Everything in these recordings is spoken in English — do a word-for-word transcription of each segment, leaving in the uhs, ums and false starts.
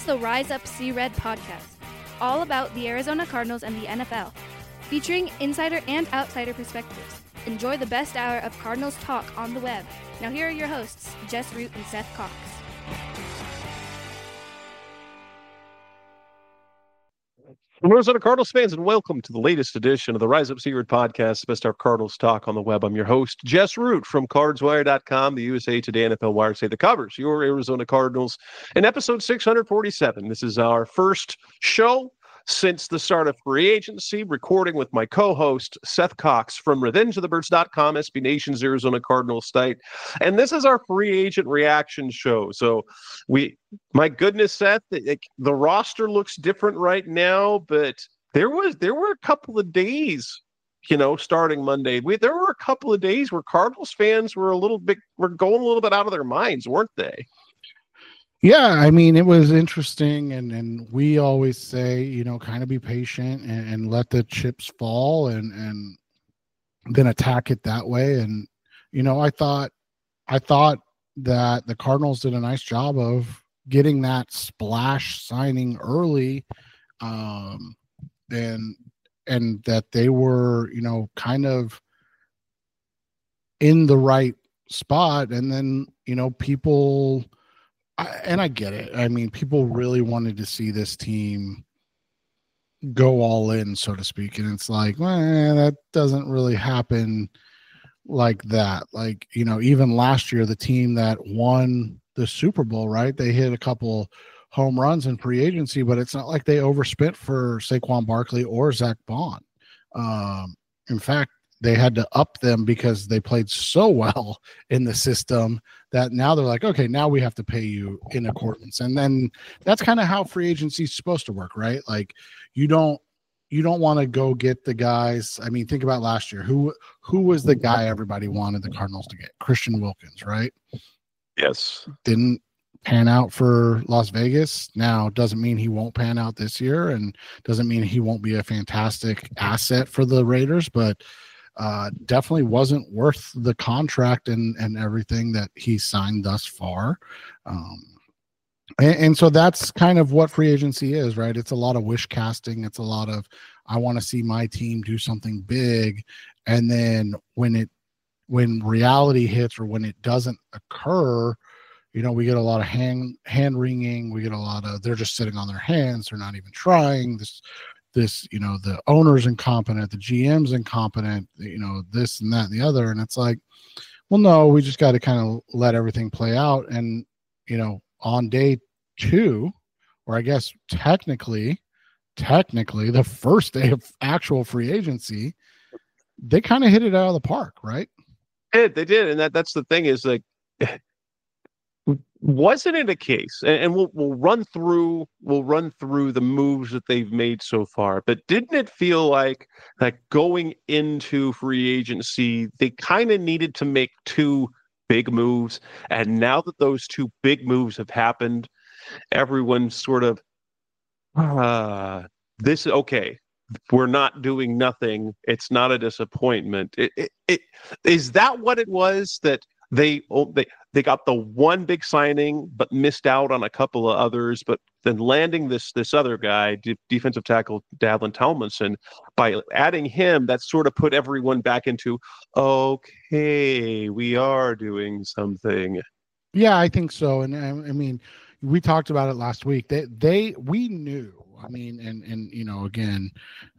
the Rise Up Sea Red podcast, all about the Arizona Cardinals and the N F L, featuring insider and outsider perspectives. Enjoy the best hour of Cardinals talk on the web. Now here are your hosts, Jess Root and Seth Cox. From Arizona Cardinals fans, and welcome to the latest edition of the Rise Up Sea Red podcast, best of Cardinals talk on the web. I'm your host, Jess Root from Cards Wire dot com, the U S A Today N F L Wire say the covers your Arizona Cardinals in episode six forty-seven. This is our first show since the start of free agency, recording with my co-host, Seth Cox from revenge of the birds dot com, S B Nation's Arizona Cardinals site. And this is our free agent reaction show. So we, my goodness, Seth, it, the roster looks different right now, but there was, there were a couple of days, you know, starting Monday, we, there were a couple of days where Cardinals fans were a little bit, were going a little bit out of their minds, weren't they? Yeah, I mean, it was interesting, and, and we always say, you know, kind of be patient and, and let the chips fall and, and then attack it that way. And, you know, I thought I thought that the Cardinals did a nice job of getting that splash signing early, um, and and that they were, you know, kind of in the right spot. And then, you know, people – and I get it. I mean, people really wanted to see this team go all in, so to speak. And it's like, well, that doesn't really happen like that. Like, you know, even last year, the team that won the Super Bowl, right? They hit a couple home runs in free agency, but it's not like they overspent for Saquon Barkley or Zach Bond. Um, in fact, they had to up them because they played so well in the system that now they're like, okay, now we have to pay you in accordance. And then that's kind of how free agency is supposed to work, right? Like you don't, you don't want to go get the guys. I mean, think about last year. Who, who was the guy everybody wanted the Cardinals to get? Christian Wilkins, right? Yes. Didn't pan out for Las Vegas. Now, doesn't mean he won't pan out this year, and doesn't mean he won't be a fantastic asset for the Raiders, but Uh, definitely wasn't worth the contract and, and everything that he signed thus far. Um, and, and so that's kind of what free agency is, right? It's a lot of wish casting. It's a lot of, I want to see my team do something big. And then when it, when reality hits or when it doesn't occur, you know, we get a lot of hand, hand wringing. We get a lot of, they're just sitting on their hands. They're not even trying this, this, you know, the owner's incompetent, the G M's incompetent, you know, this and that and the other. And it's like, well, no, we just got to kind of let everything play out. And, you know, on day two, or I guess technically, technically the first day of actual free agency, they kind of hit it out of the park, right? They did, they did. And that that's the thing is like, wasn't it a case, and, and we'll we'll run through we'll run through the moves that they've made so far, but didn't it feel like that going into free agency, they kind of needed to make two big moves, and now that those two big moves have happened, everyone's sort of, uh, this, okay, we're not doing nothing. It's not a disappointment. It, it, it, is that what it was that They they they got the one big signing, but missed out on a couple of others. But then landing this this other guy, d- defensive tackle Dalvin Tomlinson, by adding him, that sort of put everyone back into, okay, we are doing something. Yeah, I think so. And I, I mean, we talked about it last week. They they we knew. I mean, and and you know, again,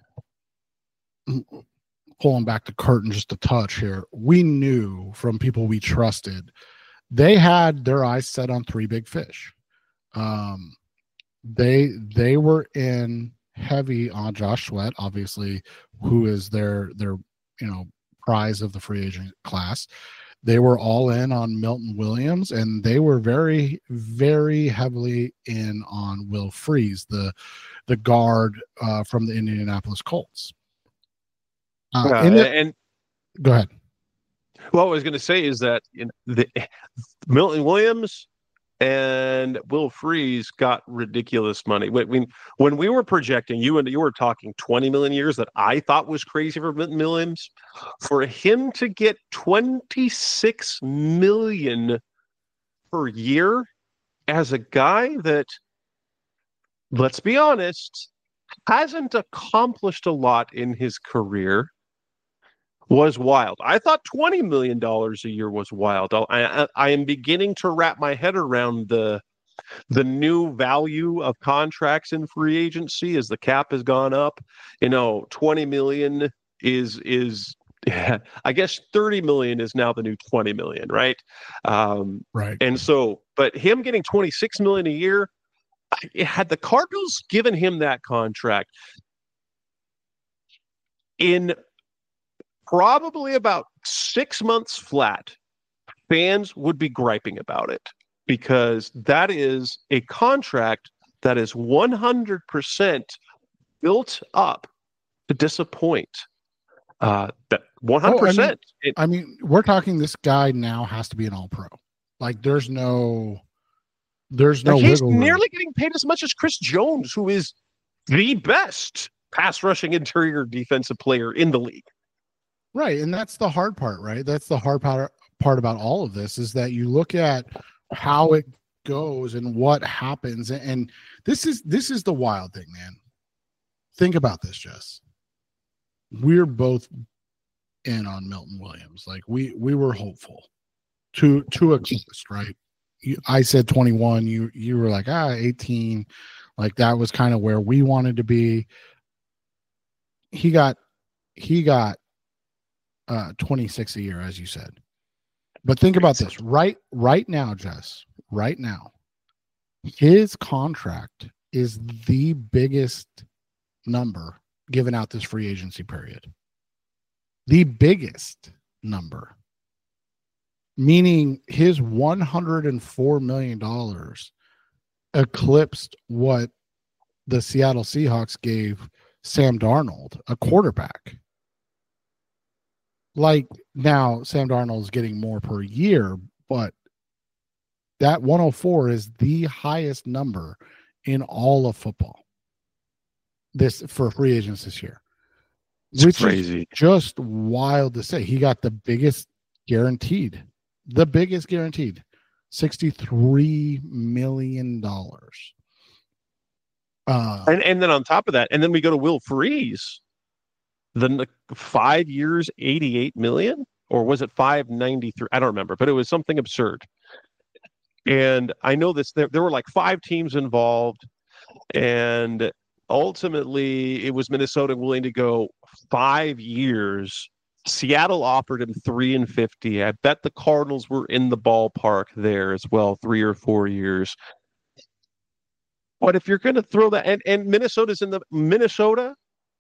pulling back the curtain just a touch here, we knew from people we trusted, they had their eyes set on three big fish. Um, they they were in heavy on Josh Sweat, obviously, who is their their you know prize of the free agent class. They were all in on Milton Williams, and they were very, very heavily in on Will Freeze, the the guard uh, from the Indianapolis Colts. Uh, Uh, the, and go ahead. What I was going to say is that you know, the, Milton Williams and Will Freeze got ridiculous money. When when we were projecting, you and you were talking twenty million years that I thought was crazy for Milton Williams. For him to get twenty-six million per year as a guy that let's be honest, hasn't accomplished a lot in his career, was wild. I thought twenty million dollars a year was wild. I, I, I am beginning to wrap my head around the the new value of contracts in free agency as the cap has gone up. You know, twenty million is is I guess thirty million is now the new twenty million, right? Um, Right. and so, but him getting twenty-six million a year, had the Cardinals given him that contract in probably about six months flat, fans would be griping about it, because that is a contract that is one hundred percent built up to disappoint. Uh, that one hundred percent. Oh, I mean, I mean, we're talking this guy now has to be an all-pro. Like, there's no, there's no. He's wiggle room. nearly getting paid as much as Chris Jones, who is the best pass rushing interior defensive player in the league. Right, and that's the hard part, right? That's the hard part part about all of this, is that you look at how it goes and what happens, and this is this is the wild thing, man. Think about this, Jess. We're both in on Milton Williams. Like, we we were hopeful to to a cost, right? You, I said twenty-one. You you were like, ah, eighteen. Like, that was kind of where we wanted to be. He got he got uh, twenty-six a year, as you said. But think about this right right now, Jess. Right now, his contract is the biggest number given out this free agency period. The biggest number. Meaning his one hundred four million dollars eclipsed what the Seattle Seahawks gave Sam Darnold, a quarterback. Like, now Sam Darnold is getting more per year, but that one hundred four is the highest number in all of football. This for free agents this year. It's which crazy. Is just wild to say. He got the biggest guaranteed, the biggest guaranteed, sixty-three million dollars. Uh, and and then on top of that, and then we go to Will Freeze. Then the five years, eighty-eight million, or was it five ninety-three? I don't remember, but it was something absurd. And I know this, there, there were like five teams involved, and ultimately it was Minnesota willing to go five years. Seattle offered him three and fifty. I bet the Cardinals were in the ballpark there as well, three or four years. But if you're going to throw that, and, and Minnesota's in the Minnesota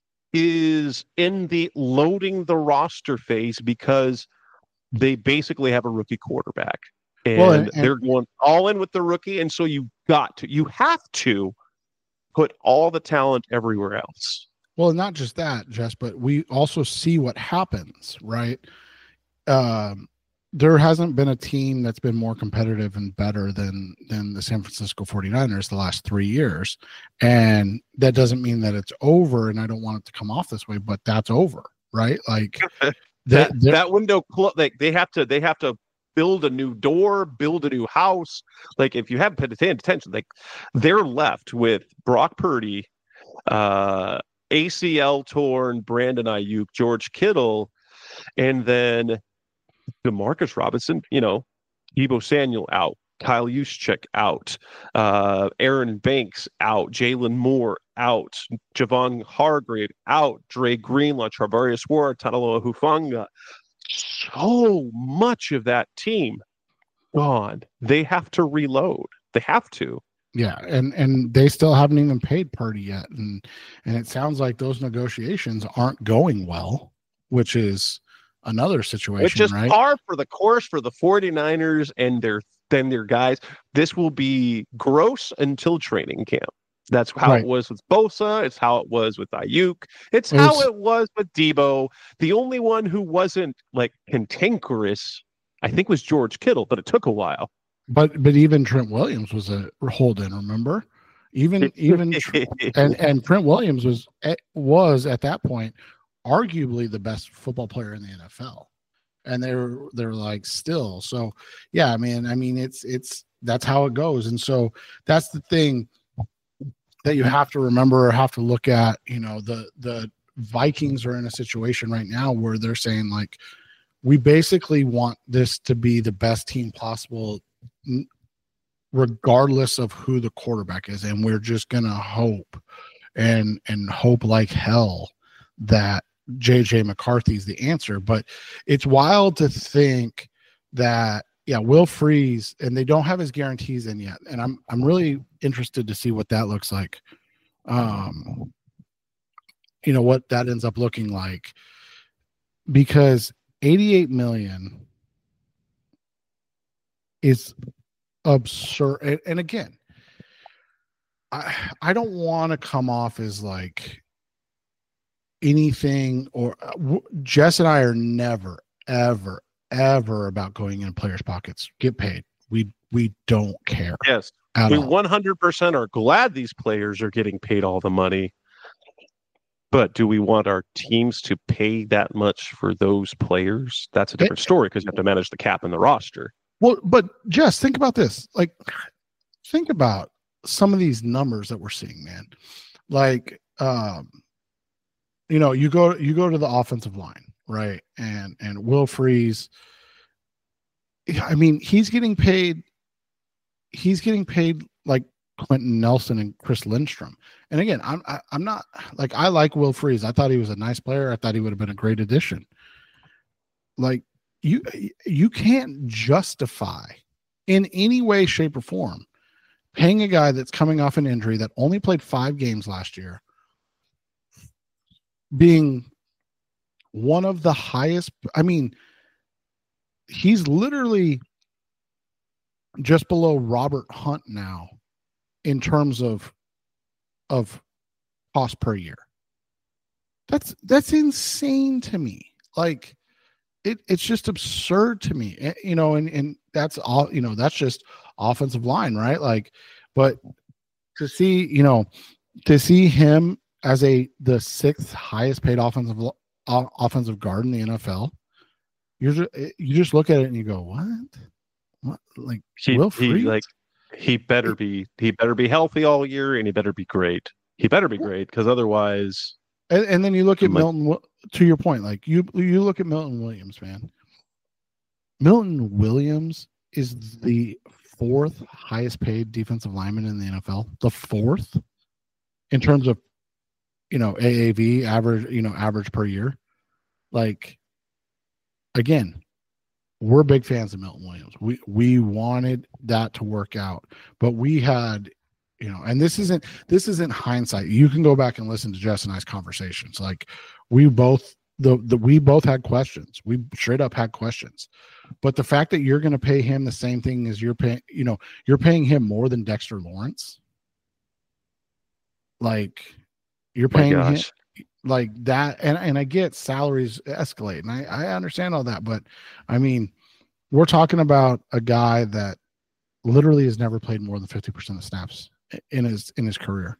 is in the loading the roster phase, because they basically have a rookie quarterback, and, well, and, and they're going all in with the rookie. And so you got to, you have to put all the talent everywhere else. Well, not just that, Jess, but we also see what happens, right? Um, there hasn't been a team that's been more competitive and better than than the San Francisco forty-niners the last three years. And that doesn't mean that it's over, and I don't want it to come off this way, but that's over, right? Like that that window, like they have to they have to build a new door, build a new house. Like, if you haven't paid attention, like they're left with Brock Purdy, uh, A C L torn Brandon Ayuk, George Kittle, and then DeMarcus Robinson, you know, Deebo Samuel out, Kyle Juszczyk out, uh, Aaron Banks out, Jalen Moore out, Javon Hargrave out, Dre Greenlaw, Charvarius Ward, Talanoa Hufanga. So much of that team gone. They have to reload. They have to. Yeah, and and they still haven't even paid Purdy yet, and and it sounds like those negotiations aren't going well, which is another situation, which is right? par for the course for the forty-niners and their then their guys. This will be gross until training camp. That's how right. it was with Bosa. It's how it was with Ayuk. It's it how was, it was with Deebo. The only one who wasn't like cantankerous, I think, was George Kittle, but it took a while. But but even Trent Williams was a hold in, remember? Even even and and Trent Williams was was at that point arguably the best football player in the N F L, and they're they're like still. So yeah, I mean, I mean it's it's that's how it goes, and so that's the thing. that you have to remember or have to look at. You know, the the Vikings are in a situation right now where they're saying, like, we basically want this to be the best team possible regardless of who the quarterback is, and we're just gonna hope and and hope like hell that J J McCarthy's the answer. But it's wild to think that, yeah, Will Freeze, and they don't have his guarantees in yet, and I'm I'm really interested to see what that looks like. Um, you know, what that ends up looking like, because eighty-eight million is absurd. And, and again, I I don't want to come off as like anything, or uh, w- Jess and I are never, ever, ever about going in players' pockets. Get paid. We we don't care. Yes, we one hundred percent are glad these players are getting paid all the money. But do we want our teams to pay that much for those players? That's a different it, story, because you have to manage the cap and the roster. Well, but Jess, think about this. Like, think about some of these numbers that we're seeing, man. Like, um, you know, you go you go to the offensive line, right? And and Will Freeze, I mean, he's getting paid. He's getting paid like Quentin Nelson and Chris Lindstrom. And again, I'm I, I'm not like, I like Will Freeze. I thought he was a nice player. I thought he would have been a great addition. Like, you you can't justify in any way, shape, or form paying a guy that's coming off an injury that only played five games last year, being one of the highest. I mean, he's literally just below Robert Hunt now in terms of of cost per year. That's that's insane to me. Like, it it's just absurd to me. You know, and and that's all, you know, that's just offensive line, right? Like, but to see, you know, to see him as a the sixth highest paid offensive uh, offensive guard in the N F L, you're just, you just look at it and you go, what? What? Like, he, Will he Freeze? like he better be he better be healthy all year, and he better be great. He better be great, because otherwise. And, and then you look at might, Milton. To your point, like you you look at Milton Williams, man. Milton Williams is the fourth highest paid defensive lineman in the N F L. The fourth in terms of, you know, A A V, average, you know, average per year. Like, again, we're big fans of Milton Williams. We we wanted that to work out, but we had, you know, and this isn't this isn't hindsight. You can go back and listen to Jess and I's conversations. Like, we both the the we both had questions. We straight up had questions. But the fact that you're going to pay him the same thing as you're paying, you know, you're paying him more than Dexter Lawrence. Like, you're paying him like that, and and I get salaries escalate, and I I understand all that, but I mean, we're talking about a guy that literally has never played more than fifty percent of snaps in his in his career,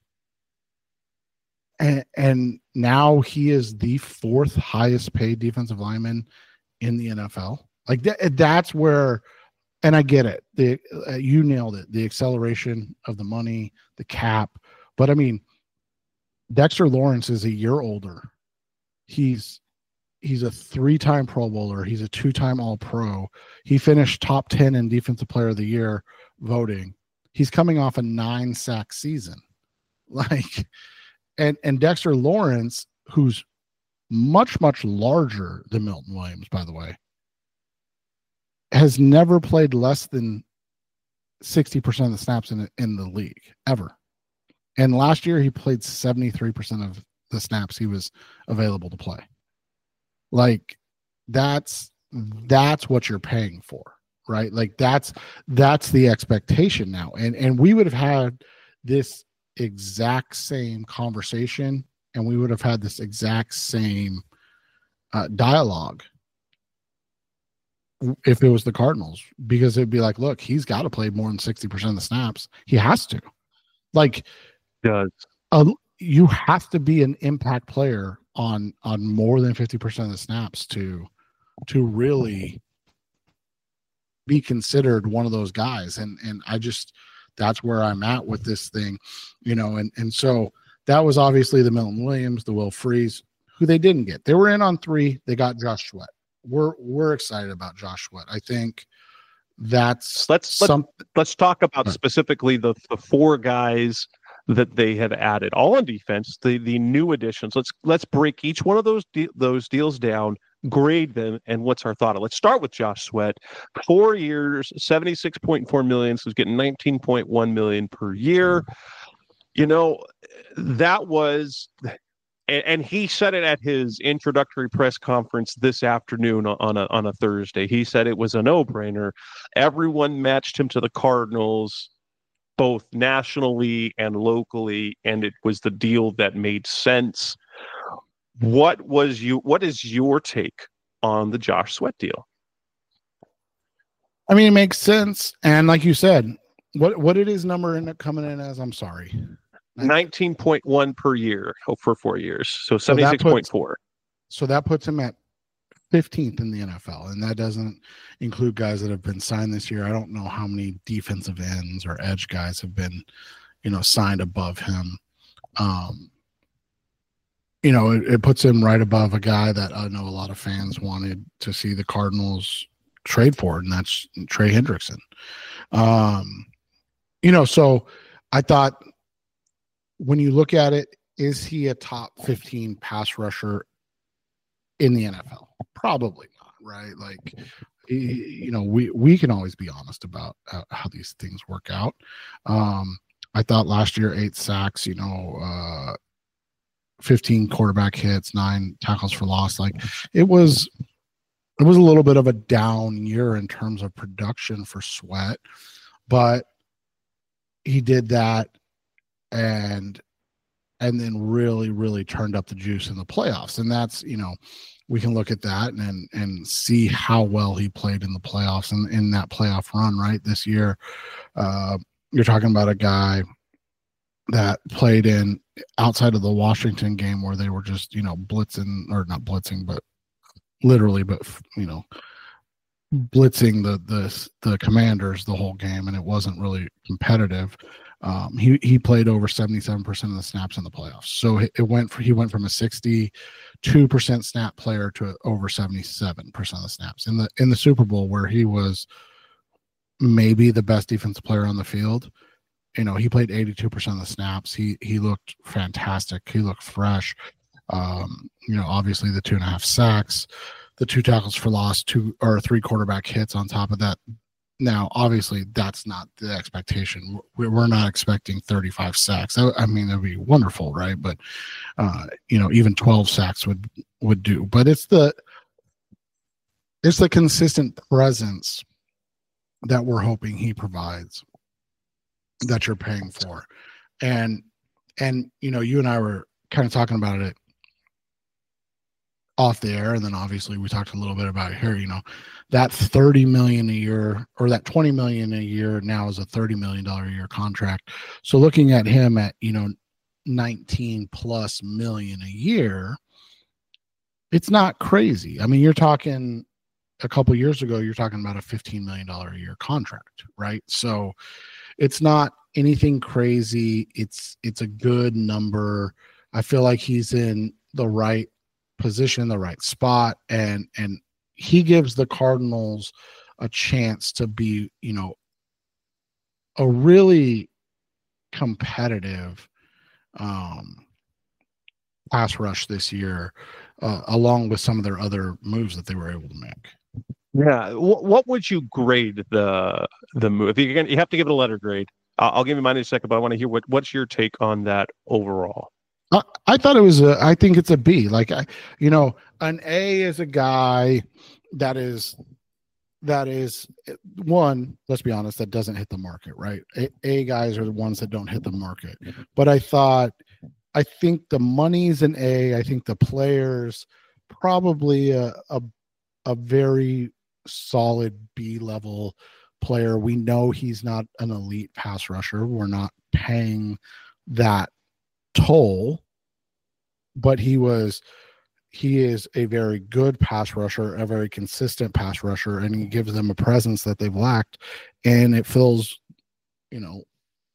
and and now he is the fourth highest paid defensive lineman in the N F L. Like, that, that's where, and I get it. The uh, you nailed it. The acceleration of the money, the cap, but I mean, Dexter Lawrence is a year older. He's he's a three-time Pro Bowler. He's a two-time All-Pro. He finished top ten in Defensive Player of the Year voting. He's coming off a nine-sack season. Like, and and Dexter Lawrence, who's much, much larger than Milton Williams, by the way, has never played less than sixty percent of the snaps in in the league, ever. And last year he played seventy-three percent of the snaps he was available to play. Like, that's that's what you're paying for, right? Like, that's that's the expectation now. And and we would have had this exact same conversation, and we would have had this exact same uh, dialogue if it was the Cardinals, because it'd be like, look, he's got to play more than sixty percent of the snaps. He has to. Like, does uh, you have to be an impact player on on more than fifty percent of the snaps to to really be considered one of those guys. And and I just that's where I'm at with this thing, you know, and, and so that was obviously the Milton Williams, the Will Freeze, who they didn't get. They were in on three. They got Josh Sweat. We're, we're excited about Josh Sweat. I think that's let's, some, let's, let's talk about specifically the, the four guys that they have added all on defense, the, the new additions. Let's, let's break each one of those, de- those deals down, grade them, and what's our thought? Let's start with Josh Sweat. Four years, seventy-six point four million. So he's getting nineteen point one million per year. You know, that was, and, and he said it at his introductory press conference this afternoon on a on a Thursday. He said it was a no-brainer. Everyone matched him to the Cardinals, both nationally and locally, and it was the deal that made sense. What was you? What is your take on the Josh Sweat deal? I mean, it makes sense, and like you said, what what did his number end up coming in as? I'm sorry, nineteen point one per year for four years, so seventy-six point four. So that puts him at fifteenth in the N F L, and that doesn't include guys that have been signed this year. I don't know how many defensive ends or edge guys have been, you know, signed above him. Um, you know, it, it puts him right above a guy that I know a lot of fans wanted to see the Cardinals trade for, and that's Trey Hendrickson. Um, you know, so I thought when you look at it, is he a top fifteen pass rusher in the N F L? Probably not, right? Like, you know, we, we can always be honest about how, how these things work out. Um, I thought last year, eight sacks, you know, uh, fifteen quarterback hits, nine tackles for loss. Like it was, it was a little bit of a down year in terms of production for Sweat, but he did that and, and then really, really turned up the juice in the playoffs. And that's, you know, we can look at that and, and see how well he played in the playoffs and in that playoff run, right? This year, uh, you're talking about a guy that played in outside of the Washington game where they were just, you know, blitzing or not blitzing, but literally, but you know, blitzing the, the, the Commanders the whole game. And it wasn't really competitive. Um, he, he played over seventy-seven percent of the snaps in the playoffs. So it, it went for, he went from a sixty-two percent snap player to over seventy-seven percent of the snaps in the, in the Super Bowl where he was maybe the best defensive player on the field. You know, he played eighty-two percent of the snaps. He, he looked fantastic. He looked fresh. Um, you know, obviously the two and a half sacks, the two tackles for loss, two or three quarterback hits on top of that. Now, obviously, that's not the expectation. We're not expecting thirty-five sacks. I, I mean, that'd be wonderful, right? But uh, you know, even twelve sacks would would do. But it's the it's the consistent presence that we're hoping he provides that you're paying for, and and you know, you and I were kind of talking about it off the air, and then obviously we talked a little bit about it here. You know, that thirty million a year or that twenty million a year now is a thirty million dollar a year contract. So looking at him at, you know, nineteen plus million a year, it's not crazy. I mean, you're talking a couple years ago, you're talking about a fifteen million dollar a year contract, right? So it's not anything crazy. It's it's a good number. I feel like he's in the right position, the right spot, and and he gives the Cardinals a chance to be, you know, a really competitive um, pass rush this year, uh, along with some of their other moves that they were able to make. Yeah, what, what would you grade the the move? If you're gonna, you have to give it a letter grade. I'll, I'll give you mine in a second, but I want to hear what what's your take on that overall. I, I thought it was a, I think it's a B. Like, I, you know, an A is a guy that is, that is one, let's be honest, that doesn't hit the market, right? A, A guys are the ones that don't hit the market. But I thought, I think the money's an A. I think the players probably a, a, a very solid B level player. We know he's not an elite pass rusher. We're not paying that toll, but he was he is a very good pass rusher, a very consistent pass rusher, and he gives them a presence that they've lacked, and it fills, you know,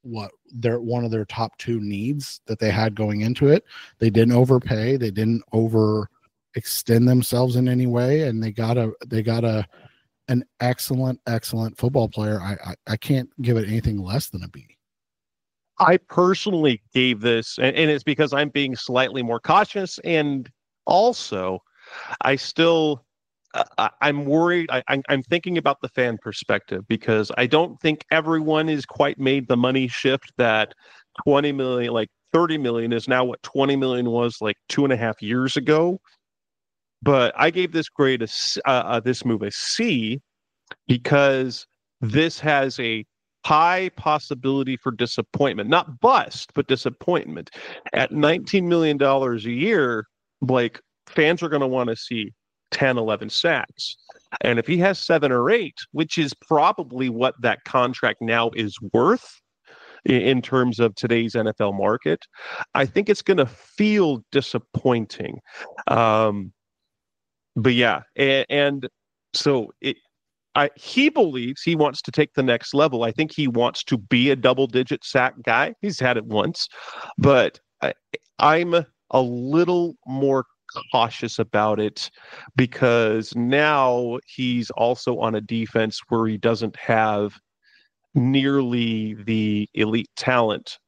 what their one of their top two needs that they had going into it. They didn't overpay. They didn't over extend themselves in any way, and they got a they got a an excellent, excellent football player. I I, I can't give it anything less than a B. I personally gave this, and, and it's because I'm being slightly more cautious, and also I still uh, I'm worried. I, I'm, I'm thinking about the fan perspective, because I don't think everyone has quite made the money shift that twenty million, like thirty million, is now what twenty million was like two and a half years ago. But I gave this grade a uh, uh, this move a C, because this has a high possibility for disappointment, not bust, but disappointment. At nineteen million dollars a year, like, fans are going to want to see ten, eleven sacks. And if he has seven or eight, which is probably what that contract now is worth in, in terms of today's N F L market, I think it's going to feel disappointing. Um, but yeah, and, and so it, I, he believes he wants to take the next level. I think he wants to be a double-digit sack guy. He's had it once, but I, I'm a little more cautious about it, because now he's also on a defense where he doesn't have nearly the elite talent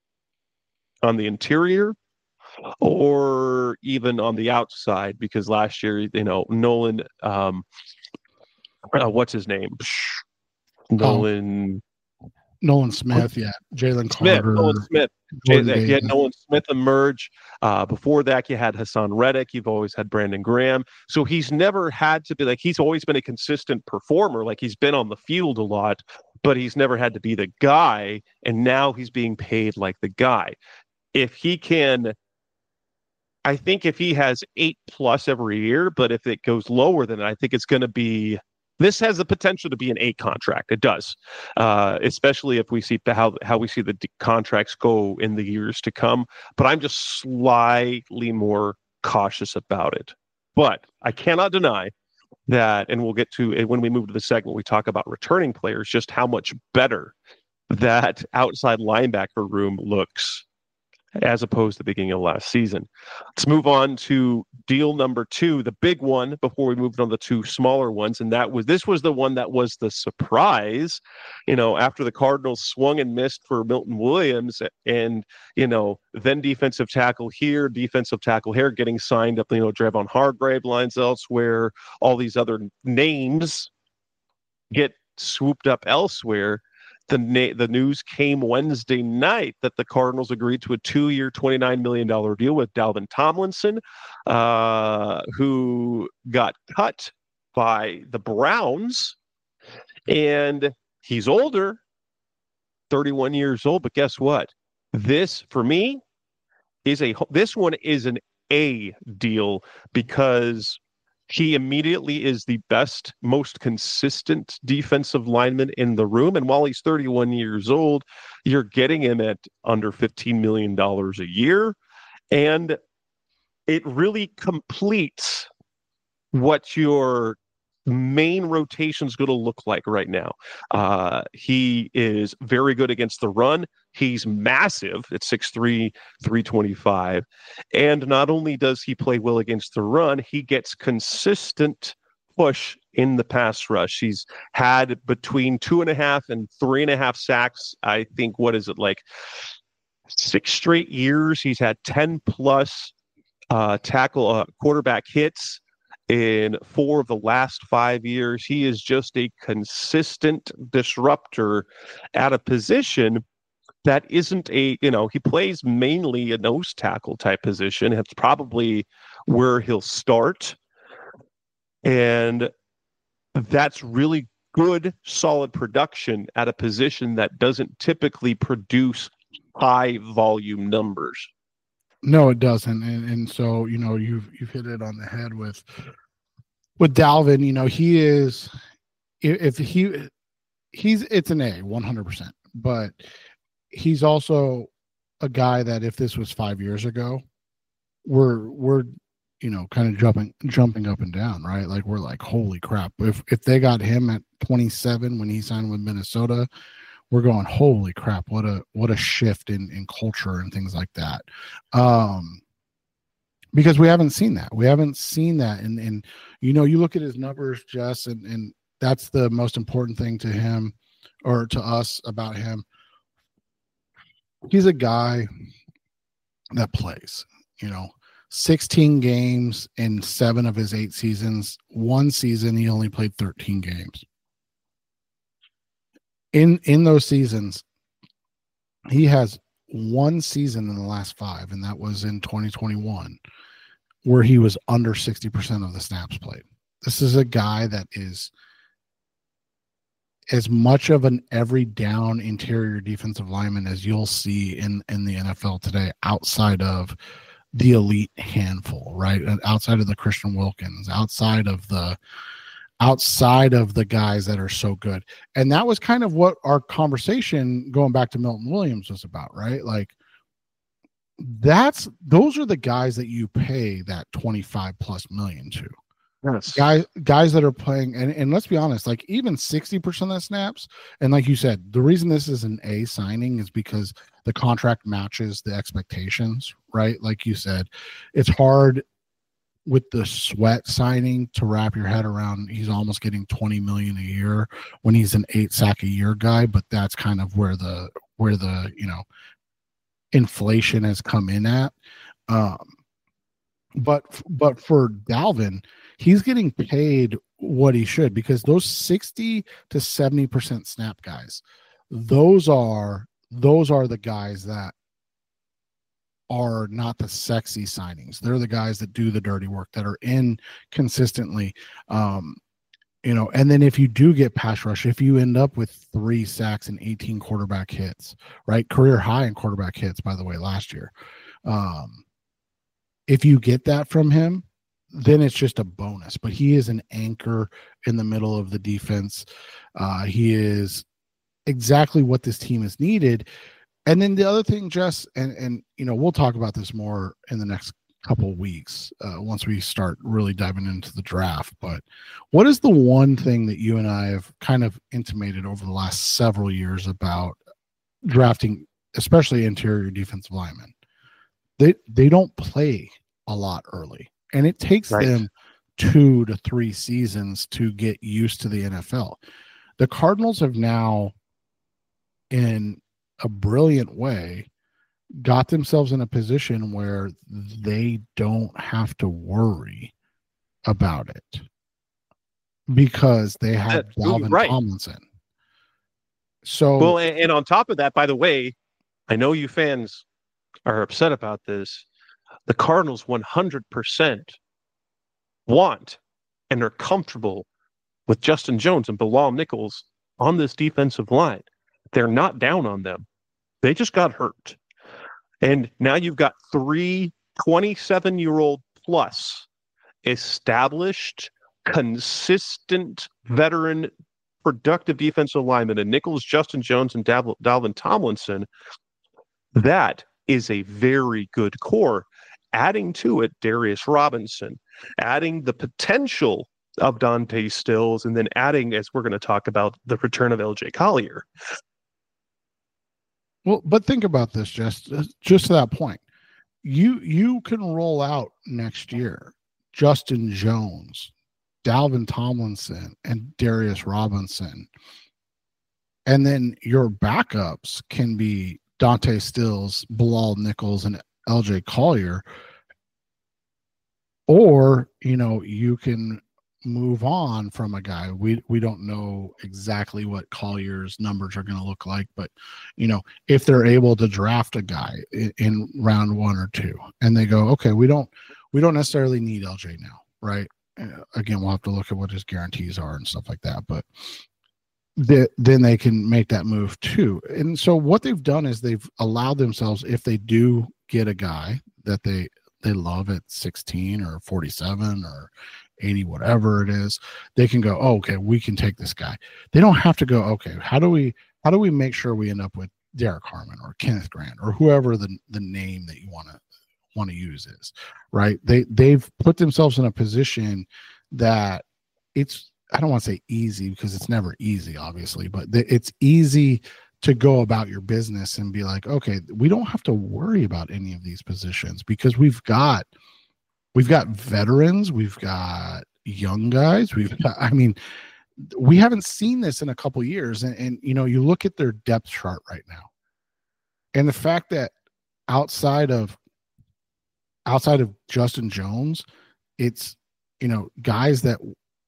on the interior or even on the outside, because last year, you know, Nolan, um, Uh, what's his name? Nolan. Oh, Nolan Smith, yeah. Jalen Smith, Carter. Nolan Smith. You had Nolan Smith emerge. Uh, before that, you had Hassan Reddick. You've always had Brandon Graham. So he's never had to be like, he's always been a consistent performer. Like, he's been on the field a lot, but he's never had to be the guy. And now he's being paid like the guy. If he can, I think if he has eight plus every year, but if it goes lower than that, I think it's going to be, this has the potential to be an eight contract. It does, uh, especially if we see how how we see the d- contracts go in the years to come. But I'm just slightly more cautious about it. But I cannot deny that, and we'll get to it when we move to the segment, we talk about returning players, just how much better that outside linebacker room looks as opposed to the beginning of last season. Let's move on to deal number two, the big one, before we moved on to the two smaller ones. And that was, this was the one that was the surprise, you know, after the Cardinals swung and missed for Milton Williams, and, you know, then defensive tackle here, defensive tackle here, getting signed up, you know, Javon Hargrave lines elsewhere, all these other names get swooped up elsewhere. The na- the news came Wednesday night that the Cardinals agreed to a two-year, twenty-nine million dollars deal with Dalvin Tomlinson, uh, who got cut by the Browns. And he's older, thirty-one years old. But guess what? This, for me, is a this one is an A deal, because he immediately is the best, most consistent defensive lineman in the room. And while he's thirty-one years old, you're getting him at under fifteen million dollars a year. And it really completes what your main rotation is going to look like right now. Uh, he is very good against the run. He's massive at six three, three twenty-five. And not only does he play well against the run, he gets consistent push in the pass rush. He's had between two and a half and three and a half sacks. I think, what is it, like six straight years? He's had ten plus uh, tackle uh, quarterback hits in four of the last five years. He is just a consistent disruptor at a position that isn't a, you know, he plays mainly a nose tackle type position. It's probably where he'll start. And that's really good, solid production at a position that doesn't typically produce high volume numbers. No, it doesn't. And and so, you know, you've you've hit it on the head with with Dalvin. You know, he is, if he he's it's an A one hundred percent, but he's also a guy that if this was five years ago, we're we're you know kind of jumping jumping up and down, right? Like, we're like, holy crap. If if they got him at twenty-seven when he signed with Minnesota, we're going, holy crap, what a what a shift in in culture and things like that. Um, because we haven't seen that. We haven't seen that. And and you know, you look at his numbers, Jess, and and that's the most important thing to him or to us about him. He's a guy that plays, you know, sixteen games in seven of his eight seasons. One season, he only played thirteen games. In in those seasons, he has one season in the last five, and that was in twenty twenty-one, where he was under sixty percent of the snaps played. This is a guy that is as much of an every down interior defensive lineman as you'll see in, in the N F L today, outside of the elite handful, right? Outside of the Christian Wilkins, outside of the outside of the guys that are so good. And that was kind of what our conversation going back to Milton Williams was about, right? Like that's, those are the guys that you pay that twenty-five plus million to. Yes. Guys, guys that are playing, and, and let's be honest, like even sixty percent of the snaps, and like you said, the reason this is an A signing is because the contract matches the expectations, right? Like you said, it's hard with the Sweat signing to wrap your head around. He's almost getting twenty million a year when he's an eight sack a year guy, but that's kind of where the where the you know inflation has come in at. Um, but but for Dalvin, he's getting paid what he should, because those sixty to seventy percent snap guys, those are those are the guys that are not the sexy signings. They're the guys that do the dirty work, that are in consistently. Um, you know, and then if you do get pass rush, if you end up with three sacks and eighteen quarterback hits, right? Career high in quarterback hits, by the way, last year. Um, if you get that from him, then it's just a bonus. But he is an anchor in the middle of the defense. Uh, he is exactly what this team has needed. And then the other thing, Jess, and, and you know, we'll talk about this more in the next couple of weeks uh, once we start really diving into the draft. But what is the one thing that you and I have kind of intimated over the last several years about drafting, especially interior defensive linemen? They they don't play a lot early, and it takes right. them two to three seasons to get used to the N F L. The Cardinals have now, in a brilliant way, got themselves in a position where they don't have to worry about it because they have That's Dalvin right. Tomlinson. So, well, and, and on top of that, by the way, I know you fans are upset about this. The Cardinals one hundred percent want and are comfortable with Justin Jones and Bilal Nichols on this defensive line. They're not down on them. They just got hurt. And now you've got three twenty-seven-year-old plus established, consistent, veteran, productive defensive linemen, and Nichols, Justin Jones, and Dav- Dalvin Tomlinson. That is a very good core. Adding to it Darius Robinson, adding the potential of Dante Stills, and then adding, as we're going to talk about, the return of L J Collier. Well, but think about this, just just to that point. You you can roll out next year Justin Jones, Dalvin Tomlinson, and Darius Robinson. And then your backups can be Dante Stills, Bilal Nichols, and L J Collier. Or, you know, you can move on from a guy. We we don't know exactly what Collier's numbers are going to look like, but you know, if they're able to draft a guy in, in round one or two, and they go, okay, we don't we don't necessarily need L J now, right? Uh, again, we'll have to look at what his guarantees are and stuff like that, but the, then they can make that move too. And so what they've done is they've allowed themselves, if they do get a guy that they they love at sixteen or forty-seven or eighty, whatever it is, they can go, oh, okay, we can take this guy. They don't have to go, okay, how do we how do we make sure we end up with Derek Harmon or Kenneth Grant or whoever the the name that you want to want to use is, right? They they've put themselves in a position that it's, I don't want to say easy because it's never easy, obviously, but it's easy to go about your business and be like, okay, we don't have to worry about any of these positions because we've got we've got veterans, we've got young guys, we've got, I mean, we haven't seen this in a couple years. And, and you know, you look at their depth chart right now, and the fact that outside of outside of Justin Jones, it's, you know, guys that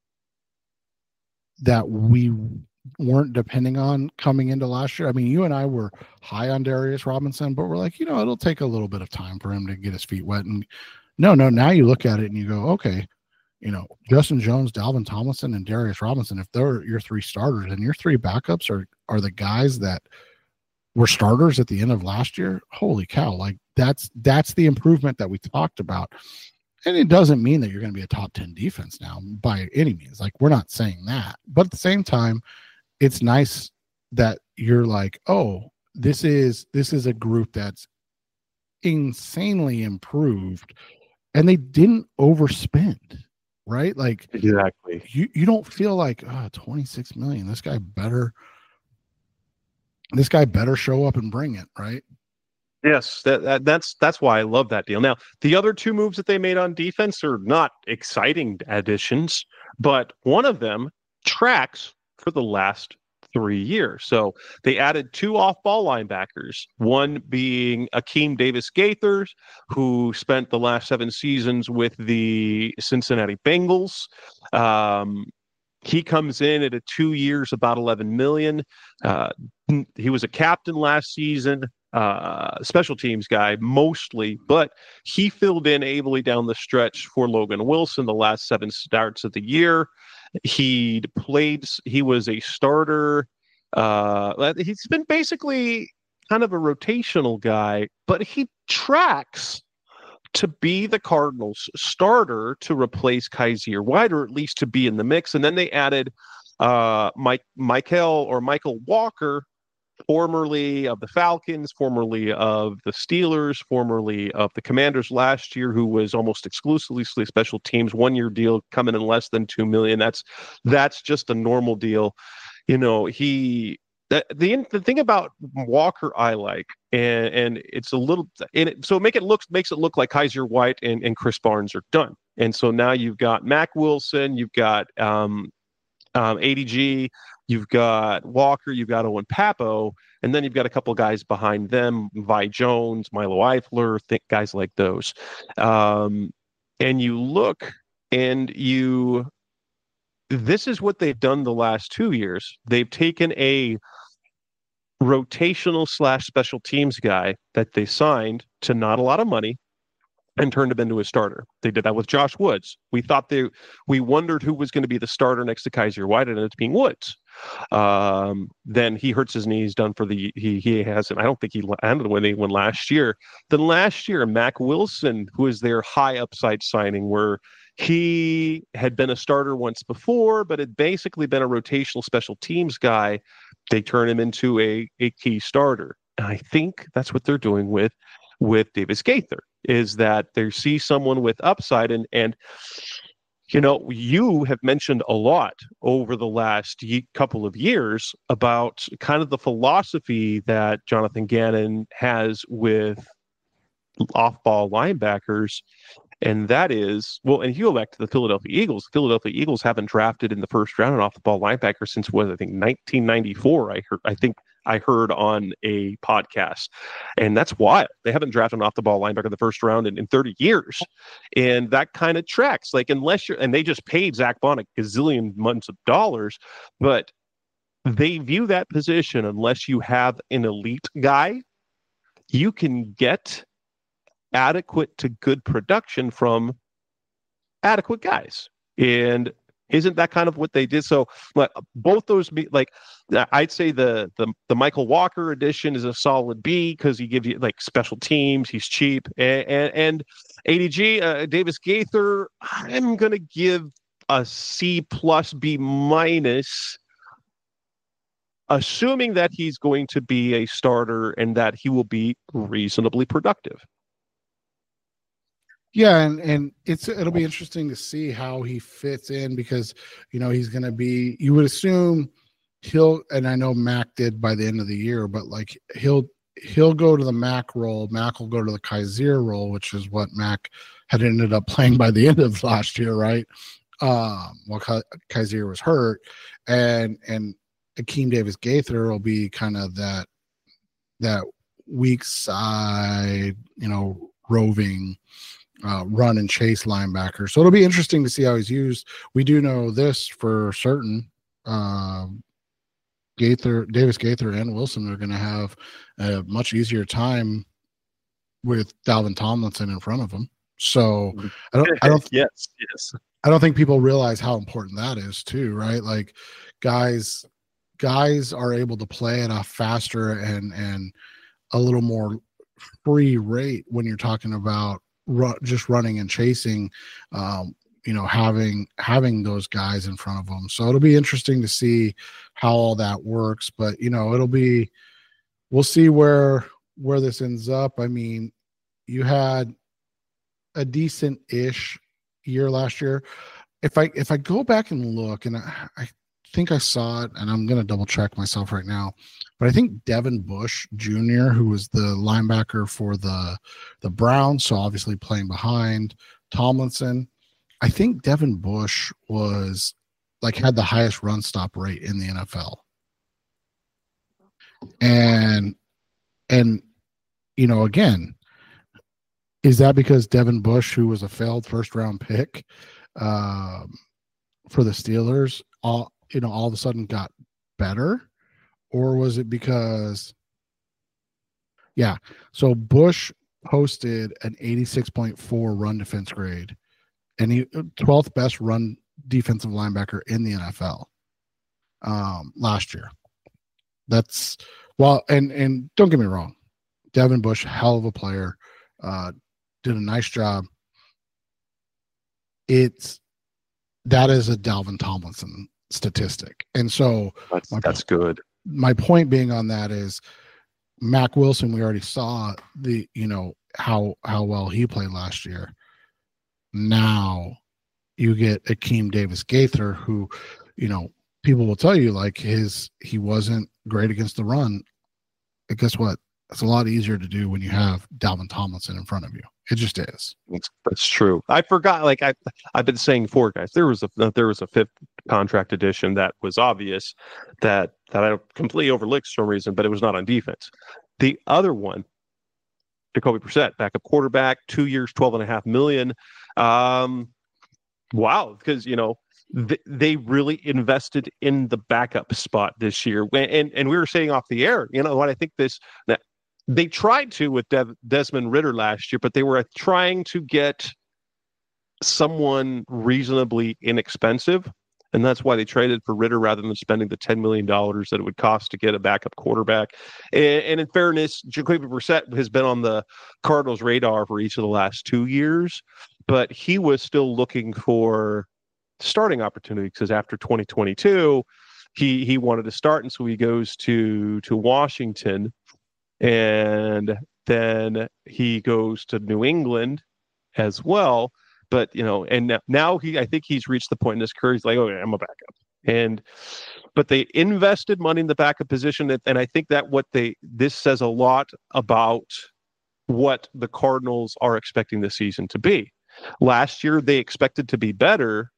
that we weren't depending on coming into last year. I mean, you and I were high on Darius Robinson, but we're like, you know, it'll take a little bit of time for him to get his feet wet. And no, no, now you look at it and you go, okay, you know, Justin Jones, Dalvin Tomlinson, and Darius Robinson, if they're your three starters and your three backups are are the guys that were starters at the end of last year, holy cow, like that's that's the improvement that we talked about. And it doesn't mean that you're going to be a top ten defense now by any means. Like, we're not saying that. But at the same time, it's nice that you're like, oh, this is this is a group that's insanely improved, and they didn't overspend, right? Like, exactly. You you don't feel like, oh, twenty-six million. This guy better this guy better show up and bring it, right? Yes, that, that that's that's why I love that deal. Now, the other two moves that they made on defense are not exciting additions, but one of them tracks for the last three years. So they added two off-ball linebackers, one being Akeem Davis-Gaither, who spent the last seven seasons with the Cincinnati Bengals. Um, he comes in at a two years, about eleven million dollars. Uh, he was a captain last season. Uh, special teams guy mostly, but he filled in ably down the stretch for Logan Wilson the last seven starts of the year. He played, he was a starter. Uh, he's been basically kind of a rotational guy, but he tracks to be the Cardinals starter to replace Kaiser White, or at least to be in the mix. And then they added uh, Mike, Michael or Michael Walker, formerly of the Falcons, formerly of the Steelers, formerly of the Commanders last year, who was almost exclusively special teams, one-year deal coming in less than two million dollars. That's that's just a normal deal. You know, he that, the the thing about Walker I like, and and it's a little, and it, so make it look makes it look like Kaiser White and, and Chris Barnes are done. And so now you've got Mac Wilson, you've got um, um, A D G, you've got Walker, you've got Owen Papo, and then you've got a couple guys behind them, Vi Jones, Milo Eifler, think guys like those. Um, and you look and you, this is what they've done the last two years. They've taken a rotational slash special teams guy that they signed to not a lot of money and turned him into a starter. They did that with Josh Woods. We thought they, we wondered who was going to be the starter next to Kaiser White, and it's being Woods. Um, then he hurts his knee. He's done for the, he he hasn't, I don't think he landed when they went last year. Then last year, Mac Wilson, who is their high upside signing, where he had been a starter once before, but had basically been a rotational special teams guy. They turn him into a, a key starter. And I think that's what they're doing with, with Davis-Gaither, is that they see someone with upside. And, and, you know, you have mentioned a lot over the last ye- couple of years about kind of the philosophy that Jonathan Gannon has with off-ball linebackers. And that is, well, and you go back to the Philadelphia Eagles. The Philadelphia Eagles haven't drafted in the first round an off-the-ball linebacker since, what, I think nineteen ninety-four. I heard, I think I heard on a podcast, and that's wild. They haven't drafted an off-the-ball linebacker in the first round in, in thirty years, and that kind of tracks. Like, unless you're, and they just paid Zach Bond a gazillion months of dollars, but they view that position, unless you have an elite guy, you can get adequate to good production from adequate guys. And isn't that kind of what they did? So like, both those be like, I'd say the the the Michael Walker edition is a solid B because he gives you like special teams, he's cheap, and and, and A D G uh, Davis-Gaither, I'm gonna give a C plus B minus, assuming that he's going to be a starter and that he will be reasonably productive. Yeah, and and it's it'll be interesting to see how he fits in, because you know he's going to be, you would assume he'll, and I know Mac did by the end of the year, but like he'll he'll go to the Mac role. Mac will go to the Kaiser role, which is what Mac had ended up playing by the end of last year, right? Um, while Ka- Kaiser was hurt, and and Akeem Davis Gaither will be kind of that that weak side, you know, roving uh, run and chase linebacker. So it'll be interesting to see how he's used. We do know this for certain. Uh, Gaither, Davis Gaither and Wilson are going to have a much easier time with Dalvin Tomlinson in front of them. So I don't, I don't, yes, yes. I don't think people realize how important that is too, right? Like guys, guys are able to play at a faster and, and a little more free rate when you're talking about ru- just running and chasing, um, you know, having, having those guys in front of them. So it'll be interesting to see how all that works, but you know, it'll be, we'll see where, where this ends up. I mean, you had a decent ish year last year. If I, if I go back and look, and I, I think I saw it, and I'm going to double check myself right now, but I think Devin Bush Junior, who was the linebacker for the, the Browns, so obviously playing behind Tomlinson, I think Devin Bush was like had the highest run stop rate in the N F L. And, and, you know, again, is that because Devin Bush, who was a failed first round pick um, for the Steelers, all, you know, all of a sudden got better? Or was it because, yeah. So Bush posted an eighty-six point four run defense grade, and he twelfth best run defensive linebacker in the N F L um, last year. That's well, and and don't get me wrong, Devin Bush, hell of a player, uh, did a nice job. It's that is a Dalvin Tomlinson statistic, and so that's, my, that's good. My point being on that is Mac Wilson. We already saw the you know how how well he played last year. Now you get Akeem Davis Gaither, who, you know, people will tell you like his he wasn't great against the run. But guess what? It's a lot easier to do when you have Dalvin Tomlinson in front of you. It just is. That's, that's true. I forgot. Like I, I've been saying before, guys. There was a there was a fifth contract edition that was obvious that that I completely overlooked for some reason, but it was not on defense. The other one, Jacoby Brissett, backup quarterback, two years, twelve and a half million. Um, wow, because you know th- they really invested in the backup spot this year, and and we were saying off the air, you know what I think this that. They tried to with De- Desmond Ridder last year, but they were trying to get someone reasonably inexpensive, and that's why they traded for Ridder rather than spending the ten million dollars that it would cost to get a backup quarterback. And, and in fairness, Jacoby Brissett has been on the Cardinals' radar for each of the last two years, but he was still looking for starting opportunities because after twenty twenty-two, he he wanted to start, and so he goes to to Washington. And then he goes to New England as well. But, you know, and now he, I think he's reached the point in his career. He's like, okay, I'm a backup. And, but they invested money in the backup position. And I think that what they, this says a lot about what the Cardinals are expecting this season to be. Last year, they expected to be better,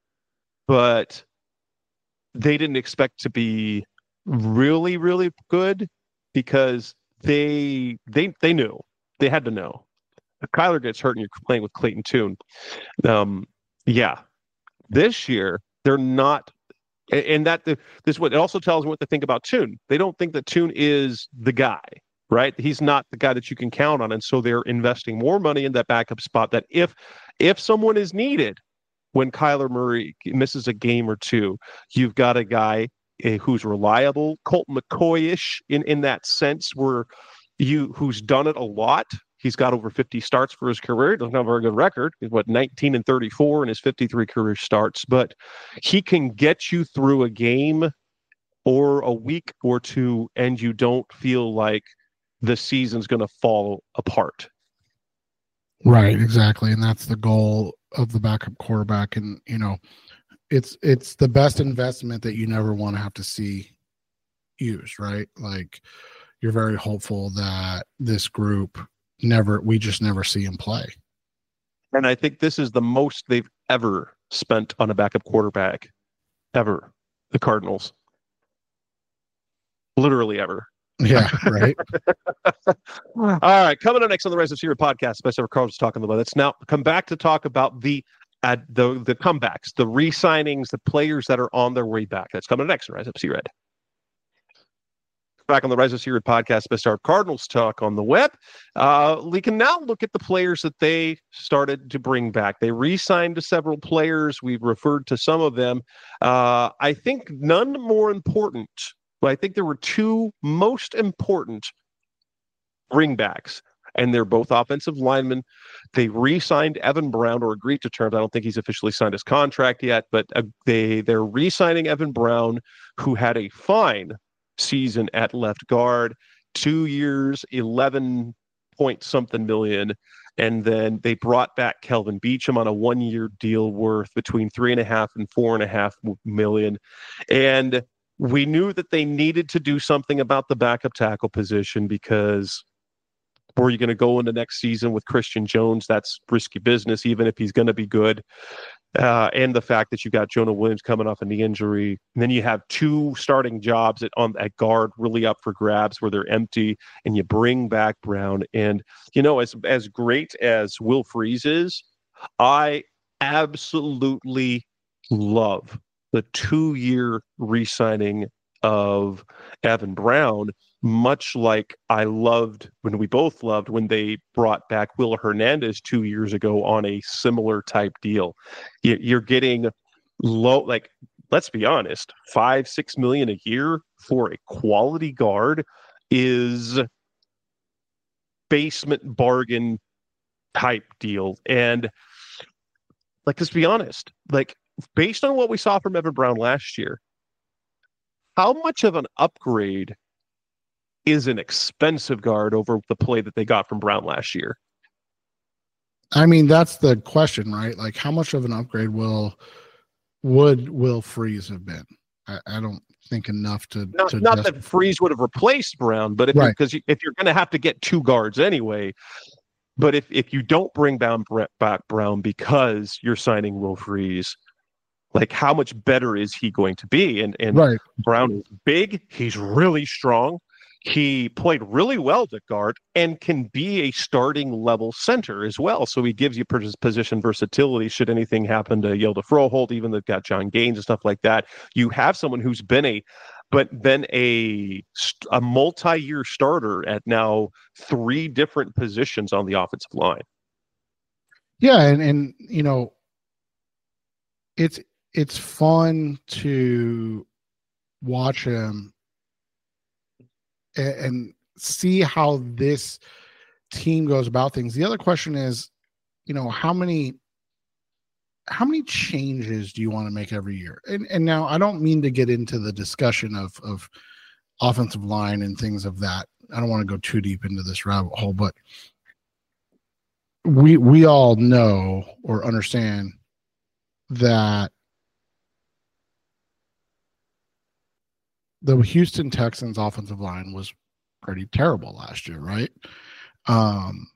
but they didn't expect to be really, really good because They they they knew they had to know. If Kyler gets hurt and you're playing with Clayton Tune, um, yeah, this year they're not, and that this is what it also tells them what to think about Tune. They don't think that Tune is the guy, right? He's not the guy that you can count on, and so they're investing more money in that backup spot. That if if someone is needed when Kyler Murray misses a game or two, you've got a guy who's reliable, Colt McCoy-ish in, in that sense, where you who's done it a lot. He's got over fifty starts for his career. He doesn't have a very good record. He's what nineteen and thirty-four in his fifty-three career starts, but he can get you through a game or a week or two, and you don't feel like the season's going to fall apart. Right, exactly, and that's the goal of the backup quarterback. And you know, it's it's the best investment that you never want to have to see used, right? Like you're very hopeful that this group never we just never see him play. And I think this is the most they've ever spent on a backup quarterback ever. The Cardinals. Literally ever. Yeah, right. All right, coming up next on the Rise of Secret podcast, best ever Cardinals talking about. Let's now come back to talk about the uh, the the comebacks, the re-signings, the players that are on their way back. That's coming up next on Rise Up C-Red. Back on the Rise of Secret podcast, best ever Cardinals talk on the web. Uh, we can now look at the players that they started to bring back. They re-signed several players. We've referred to some of them. Uh, I think none more important. But I think there were two most important bringbacks, and they're both offensive linemen. They re-signed Evan Brown, or agreed to terms. I don't think he's officially signed his contract yet, but uh, they, they're re-signing Evan Brown, who had a fine season at left guard, two years, eleven point something million. And then they brought back Kelvin Beachum on a one-year deal worth between three and a half and four and a half million. And we knew that they needed to do something about the backup tackle position because were you going to go into next season with Christian Jones? That's risky business, even if he's going to be good. Uh, and the fact that you got Jonah Williams coming off a knee injury. And then you have two starting jobs at, on, at guard really up for grabs where they're empty, and you bring back Brown. And, you know, as, as great as Will Freeze is, I absolutely love the two-year re-signing of Evan Brown, much like I loved when we both loved when they brought back Will Hernandez two years ago on a similar type deal. You're getting low, like, let's be honest, five, six million a year for a quality guard is basement bargain type deal. And like, let's be honest, like, based on what we saw from Evan Brown last year, how much of an upgrade is an expensive guard over the play that they got from Brown last year? I mean, that's the question, right? Like, how much of an upgrade will would Will Freeze have been? I, I don't think enough to not, to not just... that Freeze would have replaced Brown, but if right. because you, if you're going to have to get two guards anyway. But if if you don't bring down back Brown because you're signing Will Freeze, like, how much better is he going to be? And and right. Brown is big. He's really strong. He played really well at guard and can be a starting level center as well. So he gives you position versatility should anything happen to Yelda Froholt, even they've got John Gaines and stuff like that. You have someone who's been a but been a a multi-year starter at now three different positions on the offensive line. Yeah, and and you know, it's it's fun to watch him and, and see how this team goes about things. The other question is, you know, how many how many changes do you want to make every year? And and now I don't mean to get into the discussion of of offensive line and things of that. I don't want to go too deep into this rabbit hole, but we we all know or understand that the Houston Texans offensive line was pretty terrible last year, right? Um,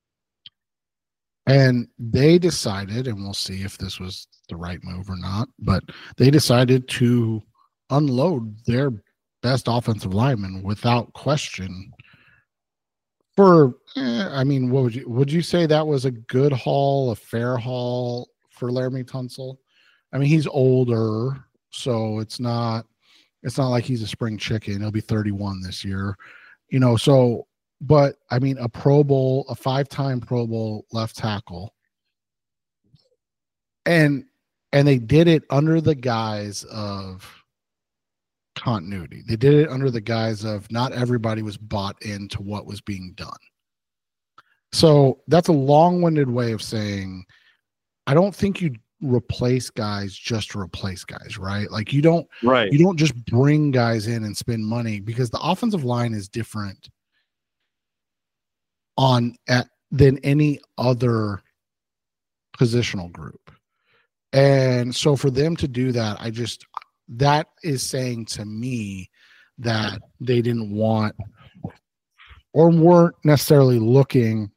and they decided, and we'll see if this was the right move or not, but they decided to unload their best offensive lineman without question. For, eh, I mean, what would you would you say that was a good haul, a fair haul for Laramie Tunsil? I mean, he's older, so it's not it's not like he's a spring chicken. He'll be thirty-one this year, you know. So, but I mean, a Pro Bowl, a five-time Pro Bowl left tackle, and and they did it under the guise of continuity. They did it under the guise of not everybody was bought into what was being done. So that's a long-winded way of saying I don't think you replace guys just to replace guys, right? Like you don't right. you don't just bring guys in and spend money, because the offensive line is different on at than any other positional group. And so for them to do that, I just, that is saying to me that they didn't want or weren't necessarily looking